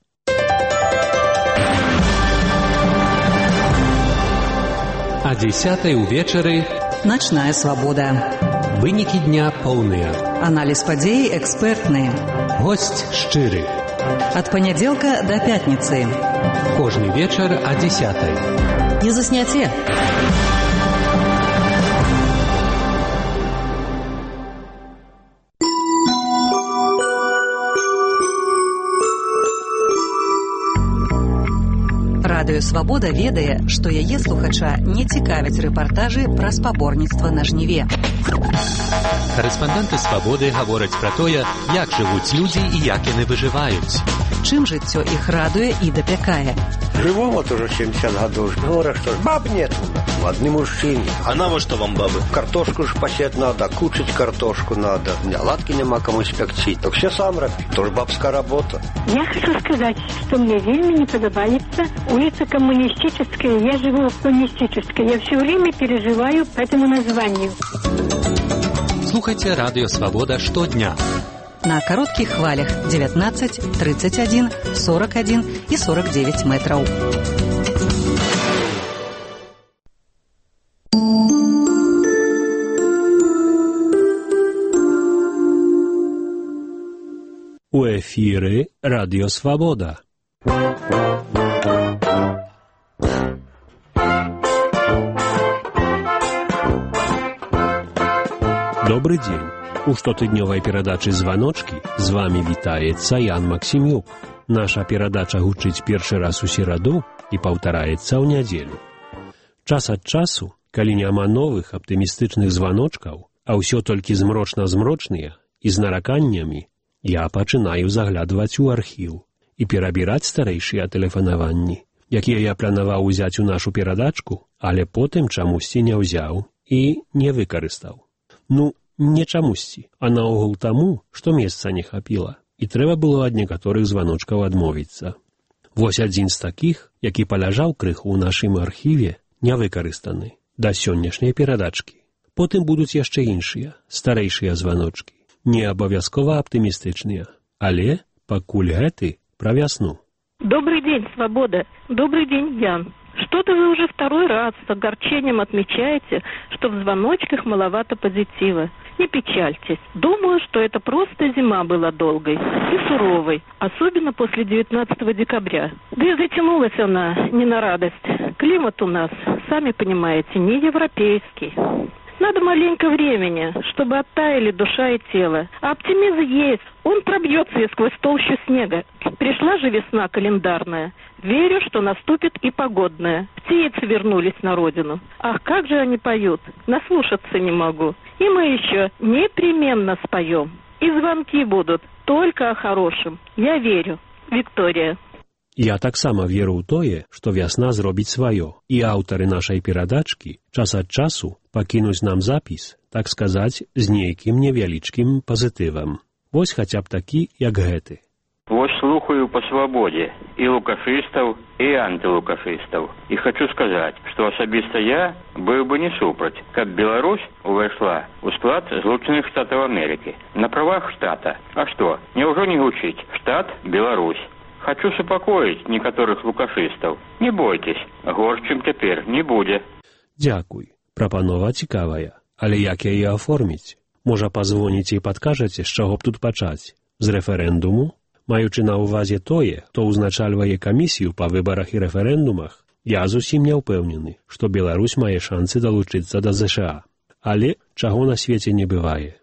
А 10:00 увечары
Начная свабода.
Вынікі дня поўныя.
Аналіз падзей экспертны.
Госць шчыры.
Ад панядзелка да пятніцы.
Кожны вечар о 10:00.
Не засняце. Радыё «Свабода» ведае, што яе слухача не цікавяць рэпартажы пра спаборніцтва на жніве.
Карэспандэнты «Свабоды» гавораць пра тое, як жывуць людзі і як яны выжываюць.
Чым жыццё іх радуе і дапякае.
Живу вот уже 70 годов. Говорят, что баб нет у нас. Одни мужчины.
А на что вам бабы?
Картошку ж посеять надо, кушать картошку надо. Оладки нема кому испекчить. Так все сам робить. Тоже бабская работа.
Я хочу сказать, что мне вельми не подобается улица Коммунистическая. Я живу в Коммунистической. Я все время переживаю по этому названию.
Слухайте радио «Свобода» штодня.
На коротких хвалях 19, 31, 41 и 49 метров.
У эфире радио «Свобода». Добрый день. У штотыднёвай перадачы «Званочкі» з вами вітаецца Ян Максімюк. Наша перадача гучыць першы раз у сераду і паўтараецца ў нядзелю. Час ад часу, калі няма новых аптымістычных званочкаў, а ўсё толькі змрочна-змрочныя і з нараканнямі, я пачынаю заглядваць у архіў і перабіраць старэйшыя тэлефанаванні, якія я планаваў узяць у нашу перадачку, але потым чамусьці не ўзяў і не выкарыстаў. Не чамусьці, а наогул таму, што месца не хапіла, і трэба было ад некаторых званочкаў адмовіцца. Вось адзін з такіх, які паляжаў крыху ў нашым архіве, не выкарыстаны да сённяшняй перадачкі. Потым будуць яшчэ іншыя, старэйшыя званочкі, не абавязкова аптымістычныя, але пакуль гэты пра вясну.
Добрый день, Свобода. Добрый день, Ян. Что-то вы уже второй раз с огорчением отмечаете, что в звоночках маловато позитива. Не печальтесь. Думаю, что это просто зима была долгой и суровой, особенно после 19 декабря. Да и затянулась она не на радость. Климат у нас, сами понимаете, не европейский. Надо маленько времени, чтобы оттаяли душа и тело. А оптимизм есть, он пробьется и сквозь толщу снега. Пришла же весна календарная. Верю, что наступит и погодная. Птицы вернулись на родину. Ах, как же они поют, наслушаться не могу. И мы еще непременно споем. И звонки будут только о хорошем. Я верю. Виктория.
Я таксама веру ў тое, што вясна зробіць сваё, і аўтары нашай перадачкі час ад часу пакінуць нам запіс, так сказаць, з нейкім невялічкім пазітывам. Вось хаця б такі, як гэты.
Вось слухаю па свабодзе і лукашыстаў, і антылукашыстаў. І хочу сказаць, што асабіста я быў бы не супраць, каб Беларусь увайшла ў склад Злучаных Штатаў Амерыкі на правах штата. А што, няўжо не гучыць штат Беларусь? Хочу супакоіць некаторых лукашыстаў. Не бойтесь, горш, чым цяпер, не будзе.
Дзякуй. Прапанова цікавая. Але як яе аформіць? Можа, пазвоніце і падкажаце, з чаго б тут пачаць? З рэферэндуму? Маючы на ўвазе тое, хто ўзначальвае камісію па выбарах і рэферэндумах, Я зусім не ўпэўнены, што Беларусь мае шансы далучыцца да ЗША. Але чаго на свеце не бывае.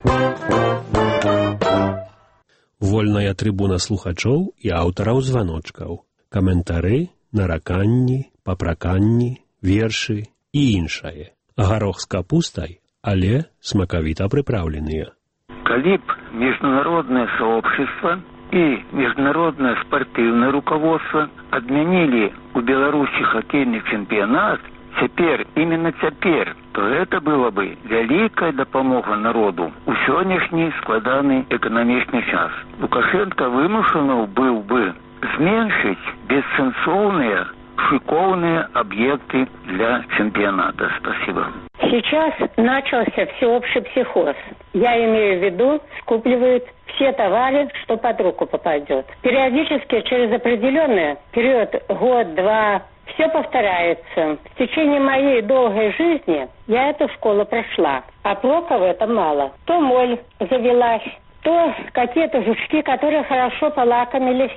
Вольная трыбуна слухачоў і аўтараў званочкаў. Каментары, нараканні, папраканні, вершы і іншае. Гарох з капустай, але смакавіта прыпраўленыя.
Калі б международное сообщество и международное спортивное руководство отменили у Беларуси хоккейный чемпионат, именно теперь, то это было бы вялікая дапамога народу у сённяшні складаны эканамічны час. Лукашенко вымушаны быў бы зменшыць бессэнсоўныя шиковные объекты для чемпионата. Спасибо.
Сейчас начался всеобщий психоз. Я имею в виду, скупливают все товары, что под руку попадет. Периодически, через определенный период, год-два, все повторяется. В течение моей долгой жизни я эту школу прошла, а прока в этом мало. То моль завелась, то какие-то жучки, которые хорошо полакомились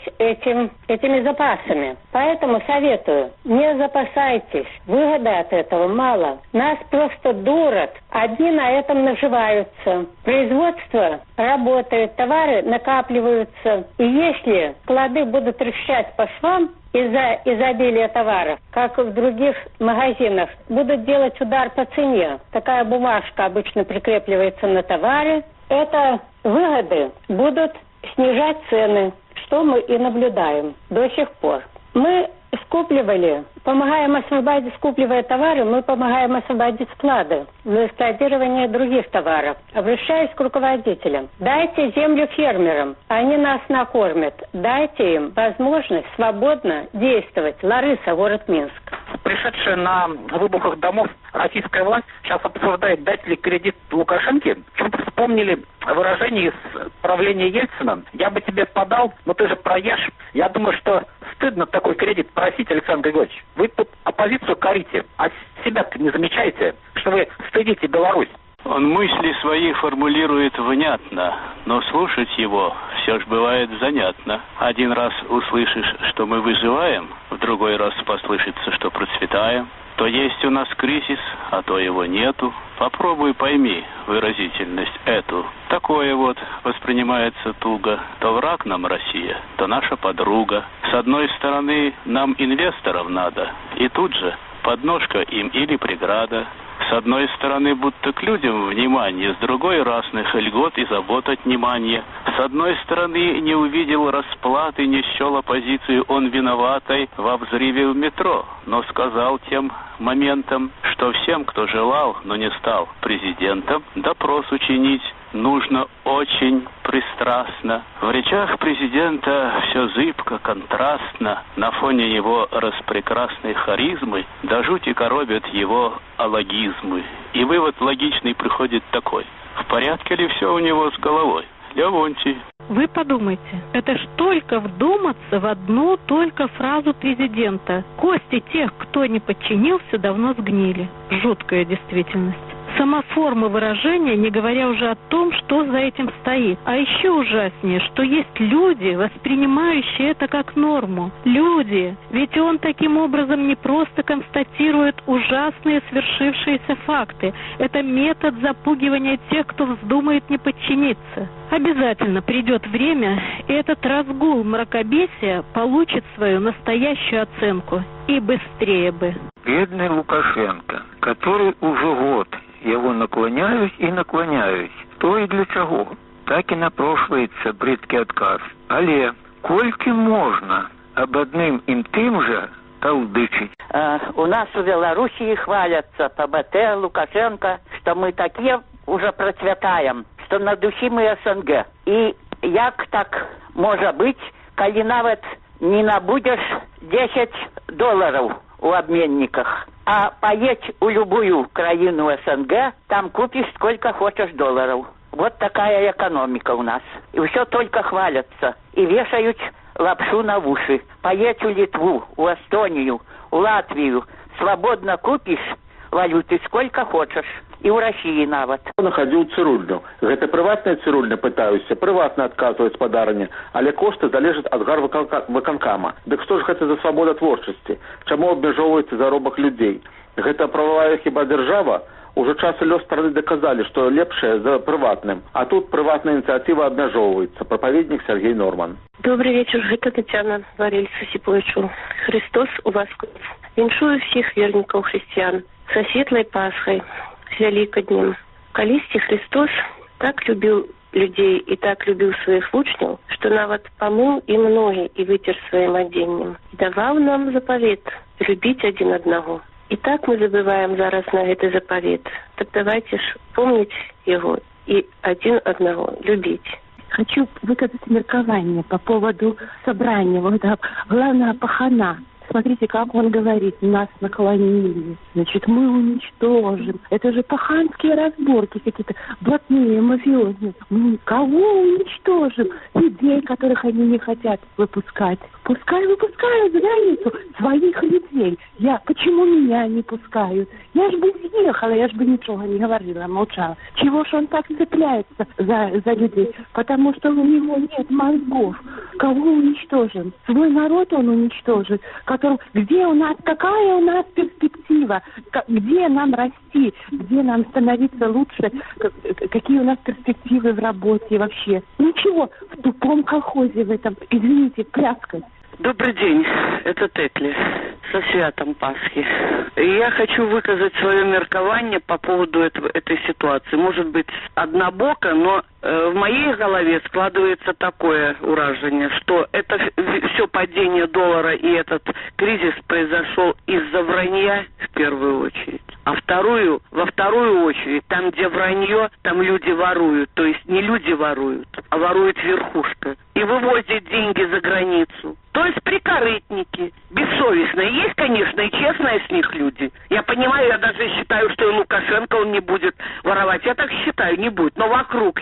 этими запасами. Поэтому советую, не запасайтесь, выгоды от этого мало. Нас просто дурят, одни на этом наживаются. Производство работает, товары накапливаются. И если склады будут трещать по швам из-за изобилия товаров, как в других магазинах, будут делать удар по цене. Такая бумажка обычно прикрепливается на товары. Это выгоды будут снижать цены, что мы и наблюдаем до сих пор. Мы скупливали, помогаем освободить, скупливая товары, мы помогаем освободить склады для складирования других товаров. Обращаюсь к руководителям. Дайте землю фермерам, они нас накормят. Дайте им возможность свободно действовать. Лариса, город Минск.
Пришедшая на выбухах домов российская власть сейчас обсуждает, дать ли кредит Лукашенке. Почему-то вспомнили выражение из правления Ельцина. Я бы тебе подал, но ты же проешь. Я думаю, что стыдно такой кредит просить, Александр Григорьевич. Вы тут оппозицию корите, а себя-то не замечаете, что вы стыдите Беларусь.
Он мысли свои формулирует внятно, но слушать его все ж бывает занятно. Один раз услышишь, что мы выживаем, в другой раз послышится, что процветаем. То есть у нас кризис, а то его нету. Попробуй пойми выразительность эту. Такое вот воспринимается туго. То враг нам Россия, то наша подруга. С одной стороны, нам инвесторов надо, и тут же подножка им или преграда. С одной стороны, будто к людям внимание, с другой разных льгот и забот отнимания. С одной стороны, не увидел расплаты, не счел оппозицию он виноватой во взрыве в метро, но сказал тем моментом, что всем, кто желал, но не стал президентом, допрос учинить нужно очень пристрастно. В речах президента все зыбко, контрастно. На фоне его распрекрасной харизмы до жути коробят его алогизмы. И вывод логичный приходит такой. В порядке ли все у него с головой? Леонтий.
Вы подумайте, это ж только вдуматься в одну только фразу президента. Кости тех, кто не подчинился, давно сгнили. Жуткая действительность. Сама форма выражения, не говоря уже о том, что за этим стоит. А еще ужаснее, что есть люди, воспринимающие это как норму. Люди. Ведь он таким образом не просто констатирует ужасные свершившиеся факты. Это метод запугивания тех, кто вздумает не подчиниться. Обязательно придет время, и этот разгул мракобесия получит свою настоящую оценку. И быстрее бы.
Бедный Лукашенко, который уже год его наклоняюсь и наклоняюсь. То и для чего? Так и напрошваецца брыдкі адказ. Але колькі можна об одним им тем же толдычить?
У нас в Белоруссии хвалятся ПБТ, Лукашенко, что мы такие уже процветаем, что надухим и СНГ. И як так может быть, коли нават не набудешь $10 у обменниках, а поедь у любую краину СНГ, там купишь сколько хочешь $. Вот такая экономика у нас. И все только хвалятся. И вешают лапшу на уши. Поедь у Литву, у Эстонию, у Латвию. Свободно купишь валюты сколько хочешь. і ў Расіі нават.
Нахадзіў цырульню. Гэта прыватная цырульня, пытаюся, прыватна адказваць спадарня, але кошты залежаць ад гарвыканкама. Дык што ж гэта за свабода творчасці? Чаму абмяжоўваецца заробак людзей? Гэта прававая хіба дзяржава? Уже час і лёс стороны доказали, что лепшее за приватным. А тут приватная инициатива обмежевывается. Проповедник Сергей Норман.
Добрый вечер, это Татьяна Варельса Сиповичу. Христос у вас. Віншую всіх вернікаў христиан со светлой Пасхой, с Великоднем. Колисти Христос так любил людей и так любил своих учняў, что нават помыл им ноги и вытер своим оденнем. И давал нам заповед любить один одного. И так мы забываем зараз на этот заповед. Так давайте ж помнить его и один одного любить.
Хочу выказать меркование по поводу собрания главного пахана. Смотрите, как он говорит, нас наклонили, значит, мы уничтожим. Это же паханские разборки какие-то, блатные, мафиозные. Мы кого уничтожим? Людей, которых они не хотят выпускать. Пускай выпускают за границу своих людей. Почему меня не пускают? Я ж бы съехала, я ж бы ничего не говорила, молчала. Чего ж он так цепляется за людей? Потому что у него нет мозгов. Кого уничтожим? Свой народ он уничтожит. Какая у нас перспектива? Где нам расти? Где нам становиться лучше? Какие у нас перспективы в работе вообще? Ничего, в тупом колхозе в этом, извините, пляской.
Добрый день, это Тетли со святом Пасхи. Я хочу выказать свое меркование по поводу этой ситуации. Может быть, однобоко, но в моей голове складывается такое уражение, что это все падение доллара и этот кризис произошел из-за вранья в первую очередь. А во вторую очередь, там, где вранье, там люди воруют. То есть не люди воруют, а ворует верхушка. И вывозят деньги за границу. То есть прикорытники, бессовестные. Есть, конечно, и честные с них люди. Я понимаю, я даже считаю, что и Лукашенко он не будет воровать. Я так считаю, не будет. Но вокруг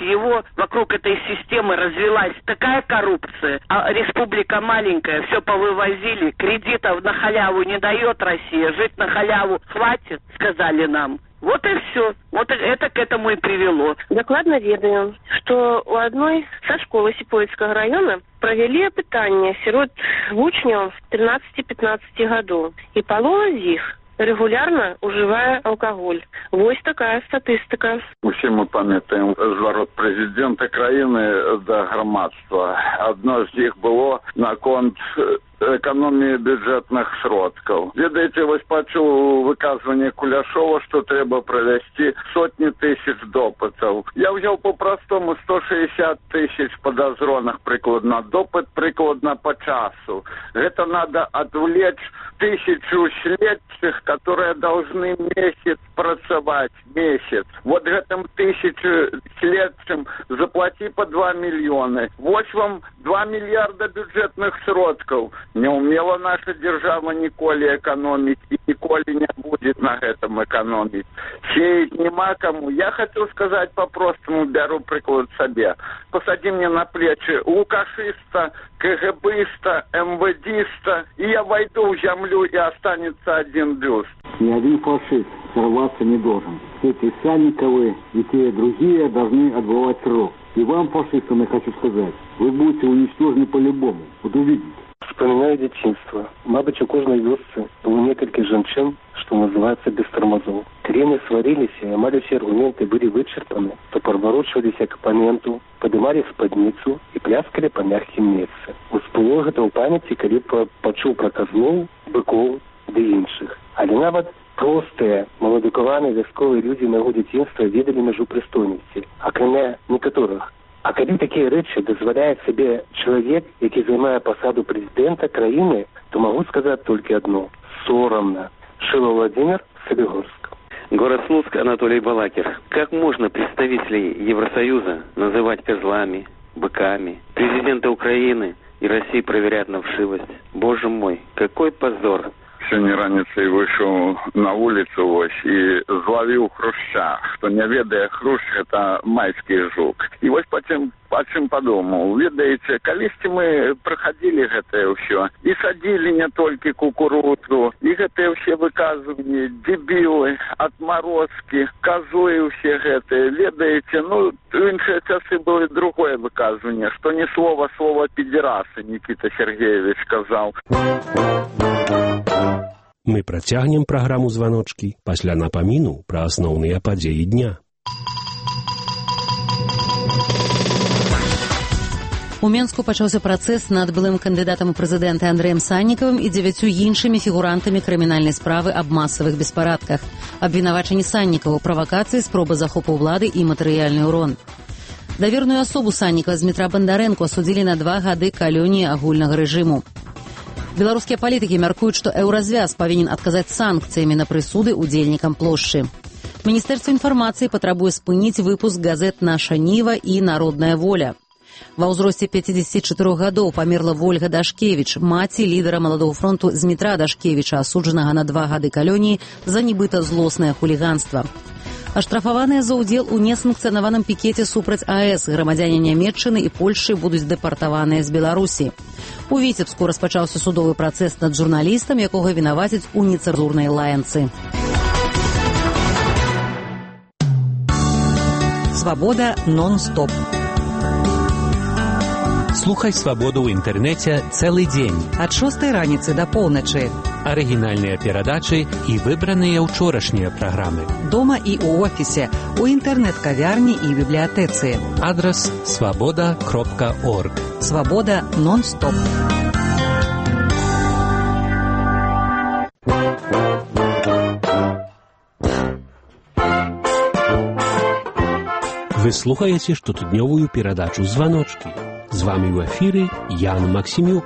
этой системы развилась такая коррупция. А республика маленькая, все повывозили. Кредитов на халяву не дает Россия. Жить на халяву хватит, сказали нам. Вот и все. Вот это к этому и привело.
Докладно ведаю, что у одной со школы Сиповицкого района провели опытание сирот вучняў 13-15 гадоў. И полова из них регулярно уживая алкоголь. Вось такая статистика.
Усе мы памятаем зварот президента краіны да грамадства. Одно з іх было наконт экономии бюджетных сродкаў. Ведаеце, вось пачуў выказванне Куляшова, што трэба правесці сотні тысяч допытаў. Я ўзяў по-простому 160 тысяч подозренных прикладно. Допыт прикладно по часу. Это надо отвлечь 1000 следствих, которые должны месяц працаваць. Месяц. Вот этим 1000 следствим заплати по 2 миллиона. Вот вам 2 миллиарда бюджетных сродкаў. Не умела наша держава ніколі экономить и ніколі не будет на этом экономить. Сеять нема кому. Я хочу сказать по-простому, беру приклад себе. Посади мне на плечи лукашиста, КГБиста, МВДиста, и я войду в землю, и останется один бюст.
Ни один фашист сорваться не должен. Эти Санниковы и те другие должны отбывать срок. И вам, фашистам, я хочу сказать, вы будете уничтожены по-любому. Вот увидите.
Вспоминаю детинство. Мабуть, у кожной вёсцы было несколько женщин, что называется, без тормозов. Крены сварились, и амаль все аргументы были вычерпаны, то проворачивались к оппоненту, поднимали спадницу и пляскали по мягким месцам. Усплыло это в памяти, когда почув про козлов, быков да інших. Але нават простые, малоадукаваныя вясковыя людзі майго дзяцінства ведалі мяжу прыстойнасці, акрамя некаторых. А калі такія рэчы дазваляе сабе чалавек, які займае пасаду прэзідэнта краіны, то могу сказать только одно. Соромно. Шило Владимир, Солигорск.
Город Слуцк, Анатолий Балакир. Как можно представителей Евросоюза называть козлами, быками? Президента Украины и России проверяют на вшивость. Боже мой, какой позор!
Сёння раніцай выйшаў на вуліцу і злавіў хрушча. Хто не ведае, хрущ – гэта майскі жук. І вось пачым падумаў, ведаеце, калісьці мы праходзілі гэтае ўсё і садзілі не толькі кукурузу, і гэтыя ўсе выказванні, дебілы, заморозки, козу и все это. Ведаете, ну, в іншыя часы было другое выказывание, что не слово педерасы, Никита Сергеевич сказал.
Мы працягнем праграму «Званочкі» пасля напаміну пра асноўныя падзеі дня.
У Менску пачаўся працэс над былым кандыдатам у прэзідэнты Андрэем Саннікавым і 9 іншымі фігурантамі крымінальнай справы аб масавых беспарадках. Абвінавачанні Саннікава ў правакацыі, спробы захопу ўлады і матэрыяльны ўрон. Даверную асобу Саннікава Змітра Бандарэнку асудзілі на 2 гады калоніі агульнага рэжыму. Беларускія палітыкі мяркуюць, што еўразвяз павінен адказаць санкцыямі на прысуды удзельнікам плошчы. Міністэрства інфармацыі патрабуе спыніць выпуск газет «Наша Ніва» і «Народная воля». Ва ўзросце 54 гадоў памерла Вольга Дашкевіч, маці лідара Маладога фронту Змітра Дашкевіча, асуджанага на 2 гады калоніі за нібыта злоснае хуліганства. Аштрафаваныя за ўдзел у несанкцыянаваным пікеце супраць АЭС грамадзяне Нямецчыны і Польшчы будуць дэпартаваныя з Беларусі. У Віцебску распачаўся судовы працэс над журналістам, якога вінавацяць у нецэнзурнай лаянцы.
Свабода нон-стоп.
Слухай «Свабоду» ў інтэрнэце цэлы дзень.
Ад 6 раніцы да поўначы.
Арыгінальныя перадачы і выбраныя ўчорашнія праграмы.
Дома і ў офісе, у інтэрнэт-кавярні і бібліятэцы.
Адрас swaboda.org.
Свабода нон-стоп.
Вы слухаеце штотыднёвую перадачу «Званочкі». З вами ў эфіры Ян Максімюк.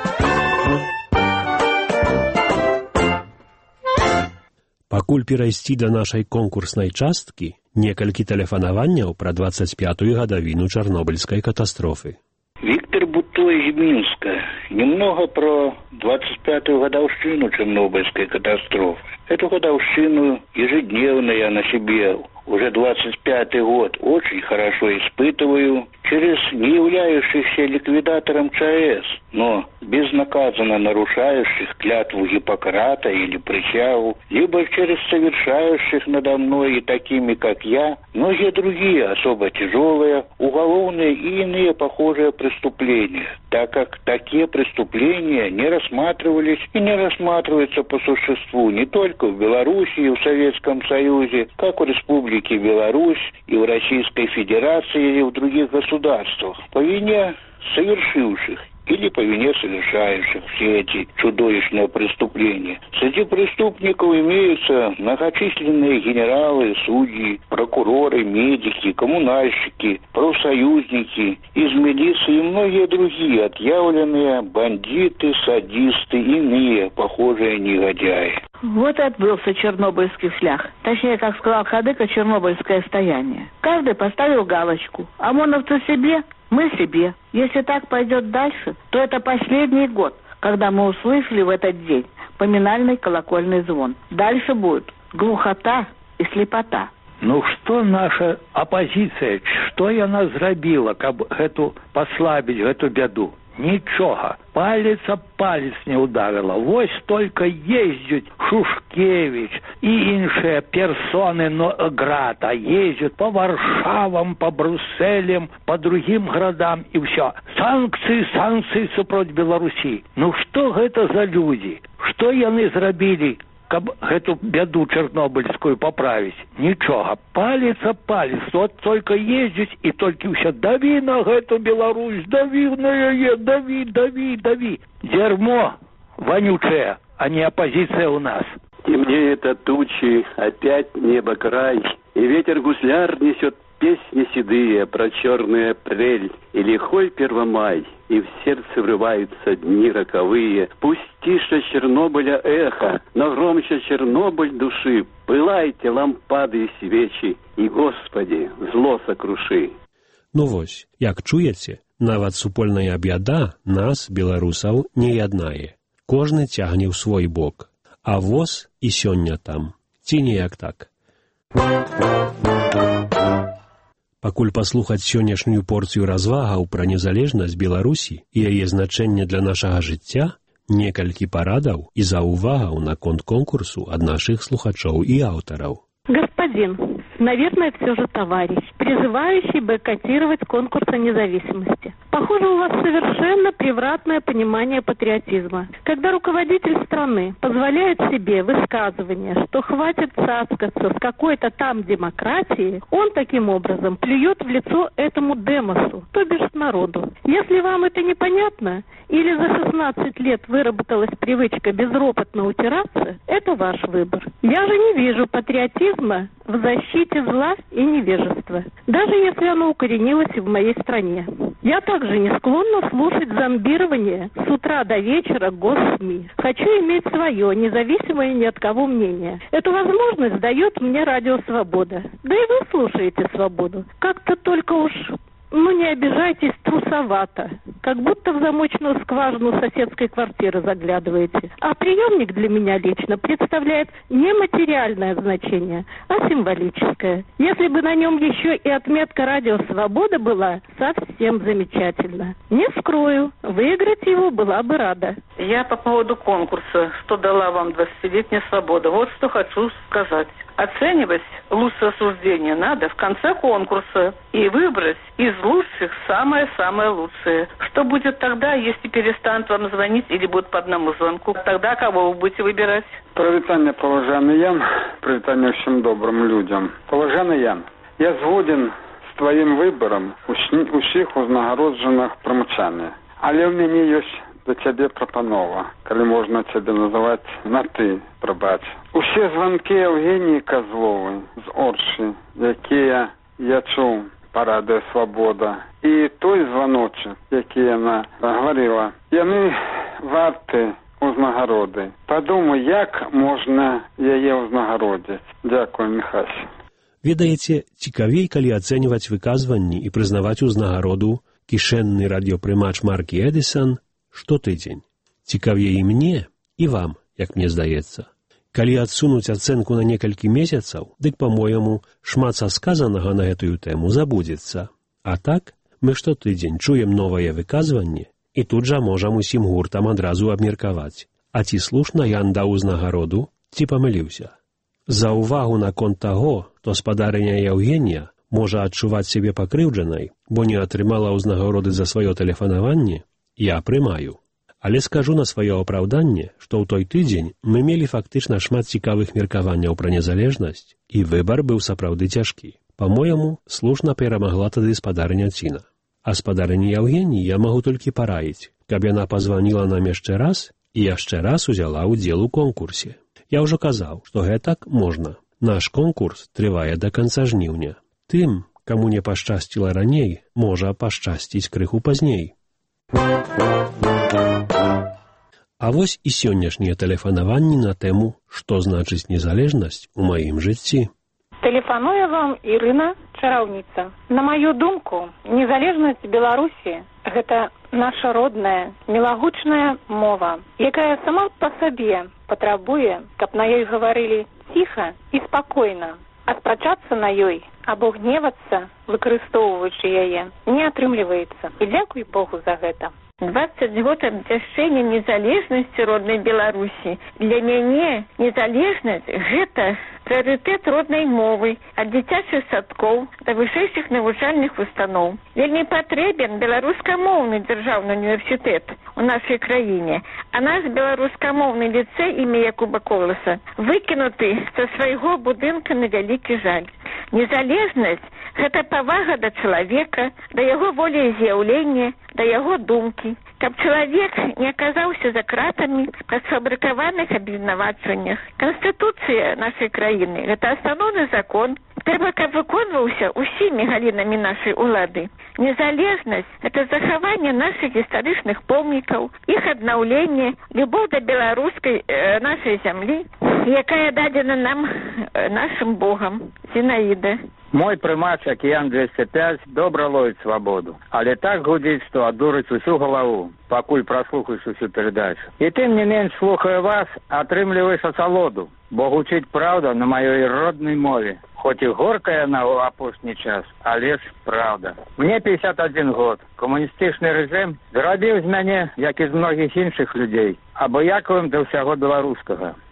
Пакуль перайсці да нашай конкурснай часткі, некалькі тэлефанаванняў пра 25-ю гадавіну Чарнобыльскай катастрофы.
Виктор Бутой из Минска. Немного про 25-ю годовщину Чернобыльской катастрофы. Эту годовщину ежедневно я на себе уже 25-й год очень хорошо испытываю через не являющихся ликвидатором ЧАЭС, но безнаказанно нарушающих клятву Гиппократа или присягу, либо через совершающих надо мной и такими, как я, многие другие особо тяжелые, уголовные и иные похожие преступления, так как такие преступления не рассматривались и не рассматриваются по существу не только в Белоруссии и в Советском Союзе, как в Республике Беларусь и в Российской Федерации или в других государствах, по вине совершивших или по вине совершающих все эти чудовищные преступления. Среди преступников имеются многочисленные генералы, судьи, прокуроры, медики, коммунальщики, профсоюзники, из милиции и многие другие отъявленные бандиты, садисты и иные похожие негодяи.
Вот и отбылся чернобыльский шлях. Точнее, как сказал Хадыка, чернобыльское стояние. Каждый поставил галочку. ОМОНовцы себе, мы себе. Если так пойдет дальше, то это последний год, когда мы услышали в этот день поминальный колокольный звон. Дальше будет глухота и слепота.
Ну что наша оппозиция, что яна зрабіла, каб гэту паслабіць гэту бяду? Нічога. Палец об палец не ударила. Вось только ездят Шушкевич и іншыя персоны града. Ездят по Варшавам, по Брюсселям, по другим городам и все. Санкции супроть Беларуси. Ну что это за люди? Что яны зрабілі, каб гэту бяду чарнобыльскую поправить? Нічога. Палец об палец. Вот только ездить и только все. Дави на эту Беларусь, дави на ее, дави. Дерьмо вонючее, а не оппозиция у нас.
Темнеет от тучи, опять небо край, и ветер гусляр несет песни седые про черный апрель и лихой первомай, и в сердце врываются дни роковые. Пусть тише Чернобыля эхо, но громче Чернобыль души. Пылайте лампады и свечи, и, Господи, зло сокруши.
Ну вось, як чуеце, нават супольная бяда нас, беларусаў, не яднае. Кожны цягне ў свой бок. А воз і сёння там. Ці неяк так? Пакуль паслухаць сённяшнюю порцыю развагаў пра незалежнасць Беларусі і яе значэнне для нашага жыцця, некалькі парадаў і заўвагаў наконт конкурсу ад нашых слухачоў і аўтараў.
господин, наверное, все же товарищ, призывающий бойкотировать конкурс о независимости. Похоже, у вас совершенно превратное понимание патриотизма. Когда руководитель страны позволяет себе высказывание, что хватит цацкаться с какой-то там демократией, он таким образом плюет в лицо этому демосу, то бишь народу. Если вам это непонятно, или за 16 лет выработалась привычка безропотно утираться, это ваш выбор. Я же не вижу патриотизма в защите зла и невежества, даже если оно укоренилось и в моей стране. Я также не склонна слушать зомбирование с утра до вечера госсми. Хочу иметь свое, независимое ни от кого мнение. Эту возможность дает мне радио «Свобода». Да и вы слушаете «Свободу». Как-то только уж... не обижайтесь, трусовато. Как будто в замочную скважину соседской квартиры заглядываете. А приемник для меня лично представляет не материальное значение, а символическое. Если бы на нем еще и отметка «Радио Свобода» была, совсем замечательно. Не скрою, выиграть его была бы рада.
Я по поводу конкурса, что дала вам 20-летняя свобода. Вот что хочу сказать. Оценивать лучшее суждение надо в конце конкурса и выбрать из лучших самое-самое лучшее. Что будет тогда, если перестанут вам звонить или будут по одному звонку? Тогда кого вы будете выбирать?
Привітання, поважаний Ян. Привітання всім добрим людям. Поважаний Ян, я згоден з твоїм вибором усіх узнагароджених примчання. Але у мене є до цябе прапанова, коли можна цябе називати на «ти», пробач. Усе звонки Євгенії Козлової з Орші, які я чув по Радіо Свобода, і той дзвоночок, який вона говорила, вони варті узнагороди. Подумай, як можна її узнагородити. Дякую, Михась.
Ведаеце, цікавей, калі ацэньваць выказванні і прызнаваць узнагароду кішэнны радыёпрымач маркі Эдисон штотыдзень. Цікавей і мне, і вам, як мне здаецца. Калі адсунуць ацэнку на некалькі месяцаў, дык, па-моему, шмат са сказанага на гэтую тэму забудзецца. А так, мы штотыдзень чуем новае выказванне і тут жа можам усім гуртам адразу абмеркаваць. А ці слушна Ян даў узнагароду, ці памыліўся? За ўвагу наконт таго, то спадарыня Євгенія можа адчуваць сябе пакрыўджанай, бо не атрымала ўзнагароды за сваё тэлефанаванне, я прымаю. Але скажу на сваё апраўданне, што ў той тыдзень мы мелі фактычна шмат цікавых меркаванняў пра незалежнасць, і выбар быў сапраўды цяжкі. Па-мойму, слушна перамагла тады спадарыня Ціна. А спадарыні Євгенії я магу толькі параіць, каб яна пазваніла нам яшчэ раз і яшчэ раз узяла ўдзел у конкурсе. Я ўжо казаў, што гэтак можна. Наш конкурс трывае да канца жніўня. Тым, каму не пашчасціла раней, можа пашчасціць крыху пазней. А вось і сённяшнія тэлефанаванні на тэму «Што значыць незалежнасць у маім жыцці».
Тэлефануе вам Ірына, чараўніца. На маю думку, незалежнасць Беларусі – гэта наша родная, мілагучная мова, якая сама па сабе патрабуе, каб на ёй гаварылі ціха і спакойна, а спрачацца на ёй або гневацца, выкарыстоўваючы яе, не атрымліваецца. І дзякуй Богу за гэта.
20 год абвяшчэння незалежнасці роднай Беларусі. Для мяне незалежнасць – гэта прыярытэт роднай мовы ад дзіцячых садкоў да вышэйшых навучальных устаноў. Вельмі патрэбен беларускамоўны дзяржаўны універсітэт у нашай краіне, а наш беларускамоўны ліцэй імя Якуба Коласа выкінуты са свайго будынка на вялікі жаль. Незалежнасць – гэта павага да чалавека, да яго волеіз'яўлення, да яго думкі, каб чалавек не аказаўся за кратамі пры сфабрыкаваных абвінавачваннях. Канстытуцыя нашай краіны – гэта асноўны закон. Трэба, каб выконваўся усімі галінамі нашай улады. Незалежнасць – гэта захаванне нашых гістарычных помнікаў, іх аднаўленне, любоў да беларускай нашай зямлі, якая дадзена нам нашым Богам. Зінаіда.
Мой прымач «Акіян 205» добра ловіць свабоду, але так гудзіць, што адурыць усю галаву, пакуль праслухаеш усю перадачу. І тым не менш, слухаю вас, атрымліваеш асалоду, бо гучыць праўда на маёй роднай мове. Хоць і горкая на апошні час, але ж праўда. Мне 51 год. Камуністычны рэжым зрабіў з мяне, як і з многіх іншых людзей, абыякавым да ўсяго беларускага.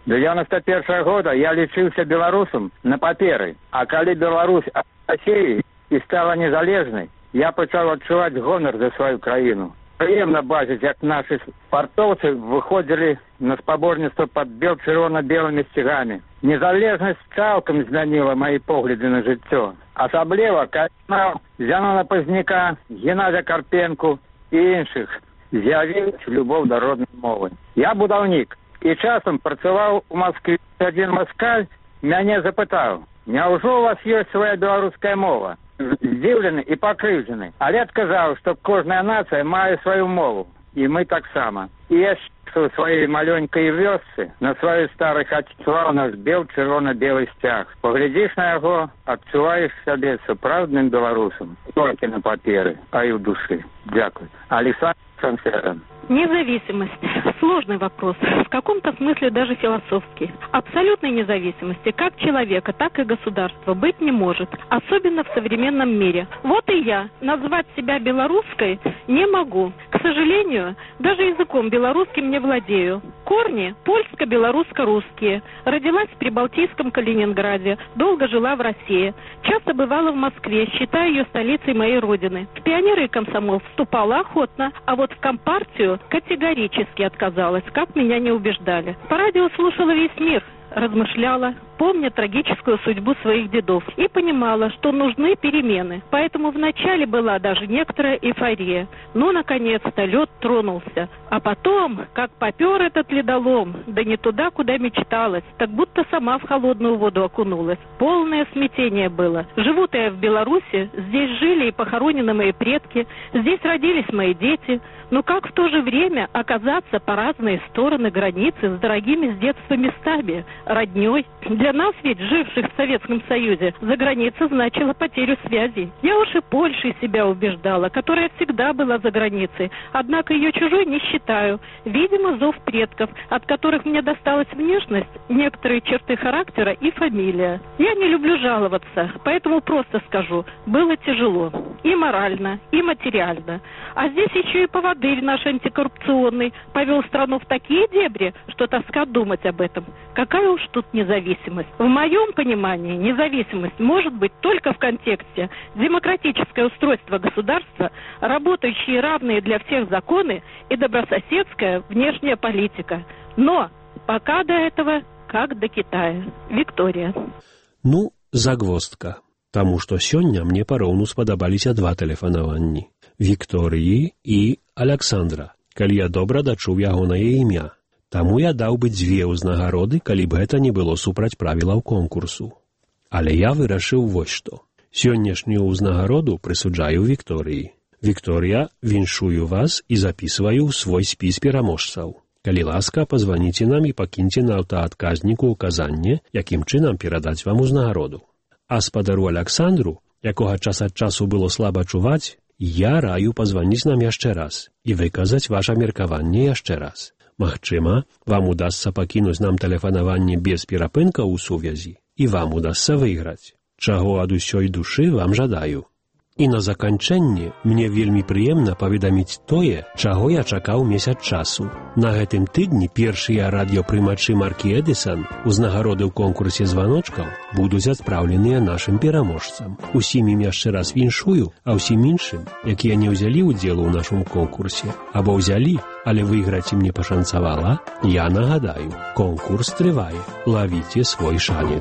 91 года я лічыўся беларусам на паперы, а калі Беларусь ад Расіі і стала незалежнай, я пачаў адчуваць гонар за сваю краіну. Прыемна бачыць, як нашы спартоўцы выходзілі на спаборніцтва пад чырвона-белымі сцягамі. Незалежнасць цалкам змяніла мае погляды на жыццё. Асабліва, калі Зянона Пазняка, Геннадзя Карпенку і іншых з'явілася любоў да роднай мовы. Я будаўнік і часам працаваў у Маскве. Адзін маскаль мяне запытаў: «Няўжо у вас ёсць свая беларуская мова?» Здзіўлены і пакрыўджаны, але адказаў, што кожная нацыя мае сваю мову, і мы таксама. І я у сваёй маленькай вёсцы на сваёй старай хаце адчуваў наш чырвона-белы сцяг. Паглядзіш на яго, адчуваеш сябе сапраўдным беларусам. Толькі на паперы, а і ў душы. Дзякуй. Александр Конферен.
Независимость. Сложный вопрос. В каком-то смысле даже философский. Абсолютной независимости как человека, так и государства быть не может. Особенно в современном мире. Вот и я. Назвать себя белорусской не могу. К сожалению, даже языком белорусским не владею. Корни польско-белорусско-русские. Родилась в Прибалтийском Калининграде. Долго жила в России. Часто бывала в Москве, считая ее столицей моей родины. В пионеры и комсомол вступала охотно, а вот в Компартию категорически отказалась, как меня не убеждали. По радио слушала весь мир, размышляла, помня трагическую судьбу своих дедов, и понимала, что нужны перемены. Поэтому вначале была даже некоторая эйфория. Но, наконец-то, лед тронулся. А потом, как попер этот ледолом, да не туда, куда мечталось, так будто сама в холодную воду окунулась. Полное смятение было. Живу-то я в Беларуси, здесь жили и похоронены мои предки, здесь родились мои дети. Но как в то же время оказаться по разные стороны границы с дорогими с детства местами, роднёй? Для нас ведь, живших в Советском Союзе, за граница значила потерю связей. Я уж и Польшей себя убеждала, которая всегда была за границей, однако ее чужой не считаю. Видимо, зов предков, от которых мне досталась внешность, некоторые черты характера и фамилия. Я не люблю жаловаться, поэтому просто скажу, было тяжело. И морально, и материально. А здесь еще и поводырь наш антикоррупционный повел страну в такие дебри, что тоска думать об этом. Какая уж тут независимость? В моем понимании независимость может быть только в контексте демократическое устройство государства, работающие равные для всех законы и добрососедская внешняя политика. Но пока до этого, как до Китая. Виктория.
Ну, загвоздка. Таму што сёння мне пароўну спадабаліся два тэлефанаванні. Вікторыі і Аляксандра, калі я добра дачуў ягонае імя. Таму я даў бы дзве ўзнагароды, калі б гэта не было супраць правілаў конкурсу. Але я вырашыў вось што. Сённяшнюю ўзнагароду прысуджаю Вікторыі. Вікторія, віншую вас і запісваю ў свой спіс пераможцаў. Калі ласка, пазваніце нам і пакіньце на аўтаадказніку ўказанне, якім чынам перадаць вам узнагароду. А спадару Аляксандру, якога час ад часу было слаба чуваць, я раю пазваніць нам яшчэ раз і выказаць ваша меркаванне яшчэ раз. Магчыма, вам удасца пакінуць нам тэлефанаванне без перапынкаў у сувязі, і вам удасца выйграць. Чаго ад усёй душы вам жадаю. І на заканчэнне мне вельмі прыемна паведаміць тое, чаго я чакаў месяц часу. На гэтым тыдні першыя радыёпрымачы маркі Эдысан, узнагароды ў конкурсе званочкаў, будуць адпраўленыя нашым пераможцам. Усім ім яшчэ раз віншую, а ўсім іншым, якія не ўзялі ўдзелу ў нашым конкурсе, або ўзялі, але выйграць ім не пашанцавала, я нагадаю, конкурс трывае. Лавіце свой шанец.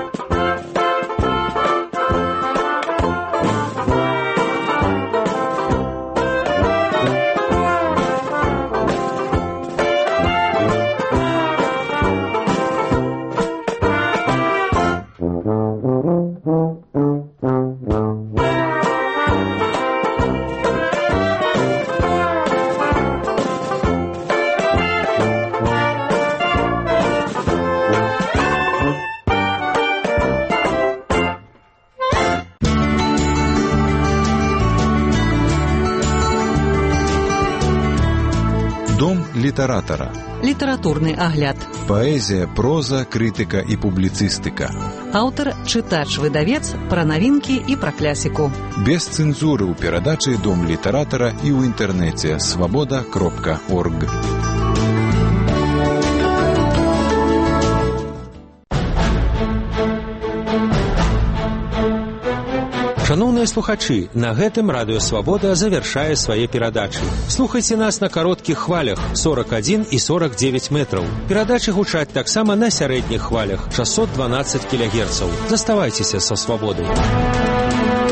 Літаратара.
Літаратурны агляд.
Паэзія, проза, крытыка і публіцыстыка.
Аўтар, чытач, выдавец, пра навінкі і пра клясіку.
Без цэнзуры ў перадачы «Дом літаратара» і ў інтэрнэце свабода.орг.
Шановныя слухачы, на гэтым Радыё Свабода завяршае свае перадачы. Слухайце нас на кароткіх хвалях 41 і 49 метраў. Перадачы гучаць таксама на сярэдніх хвалях 612 кГц. Заставайцеся са Свабодай.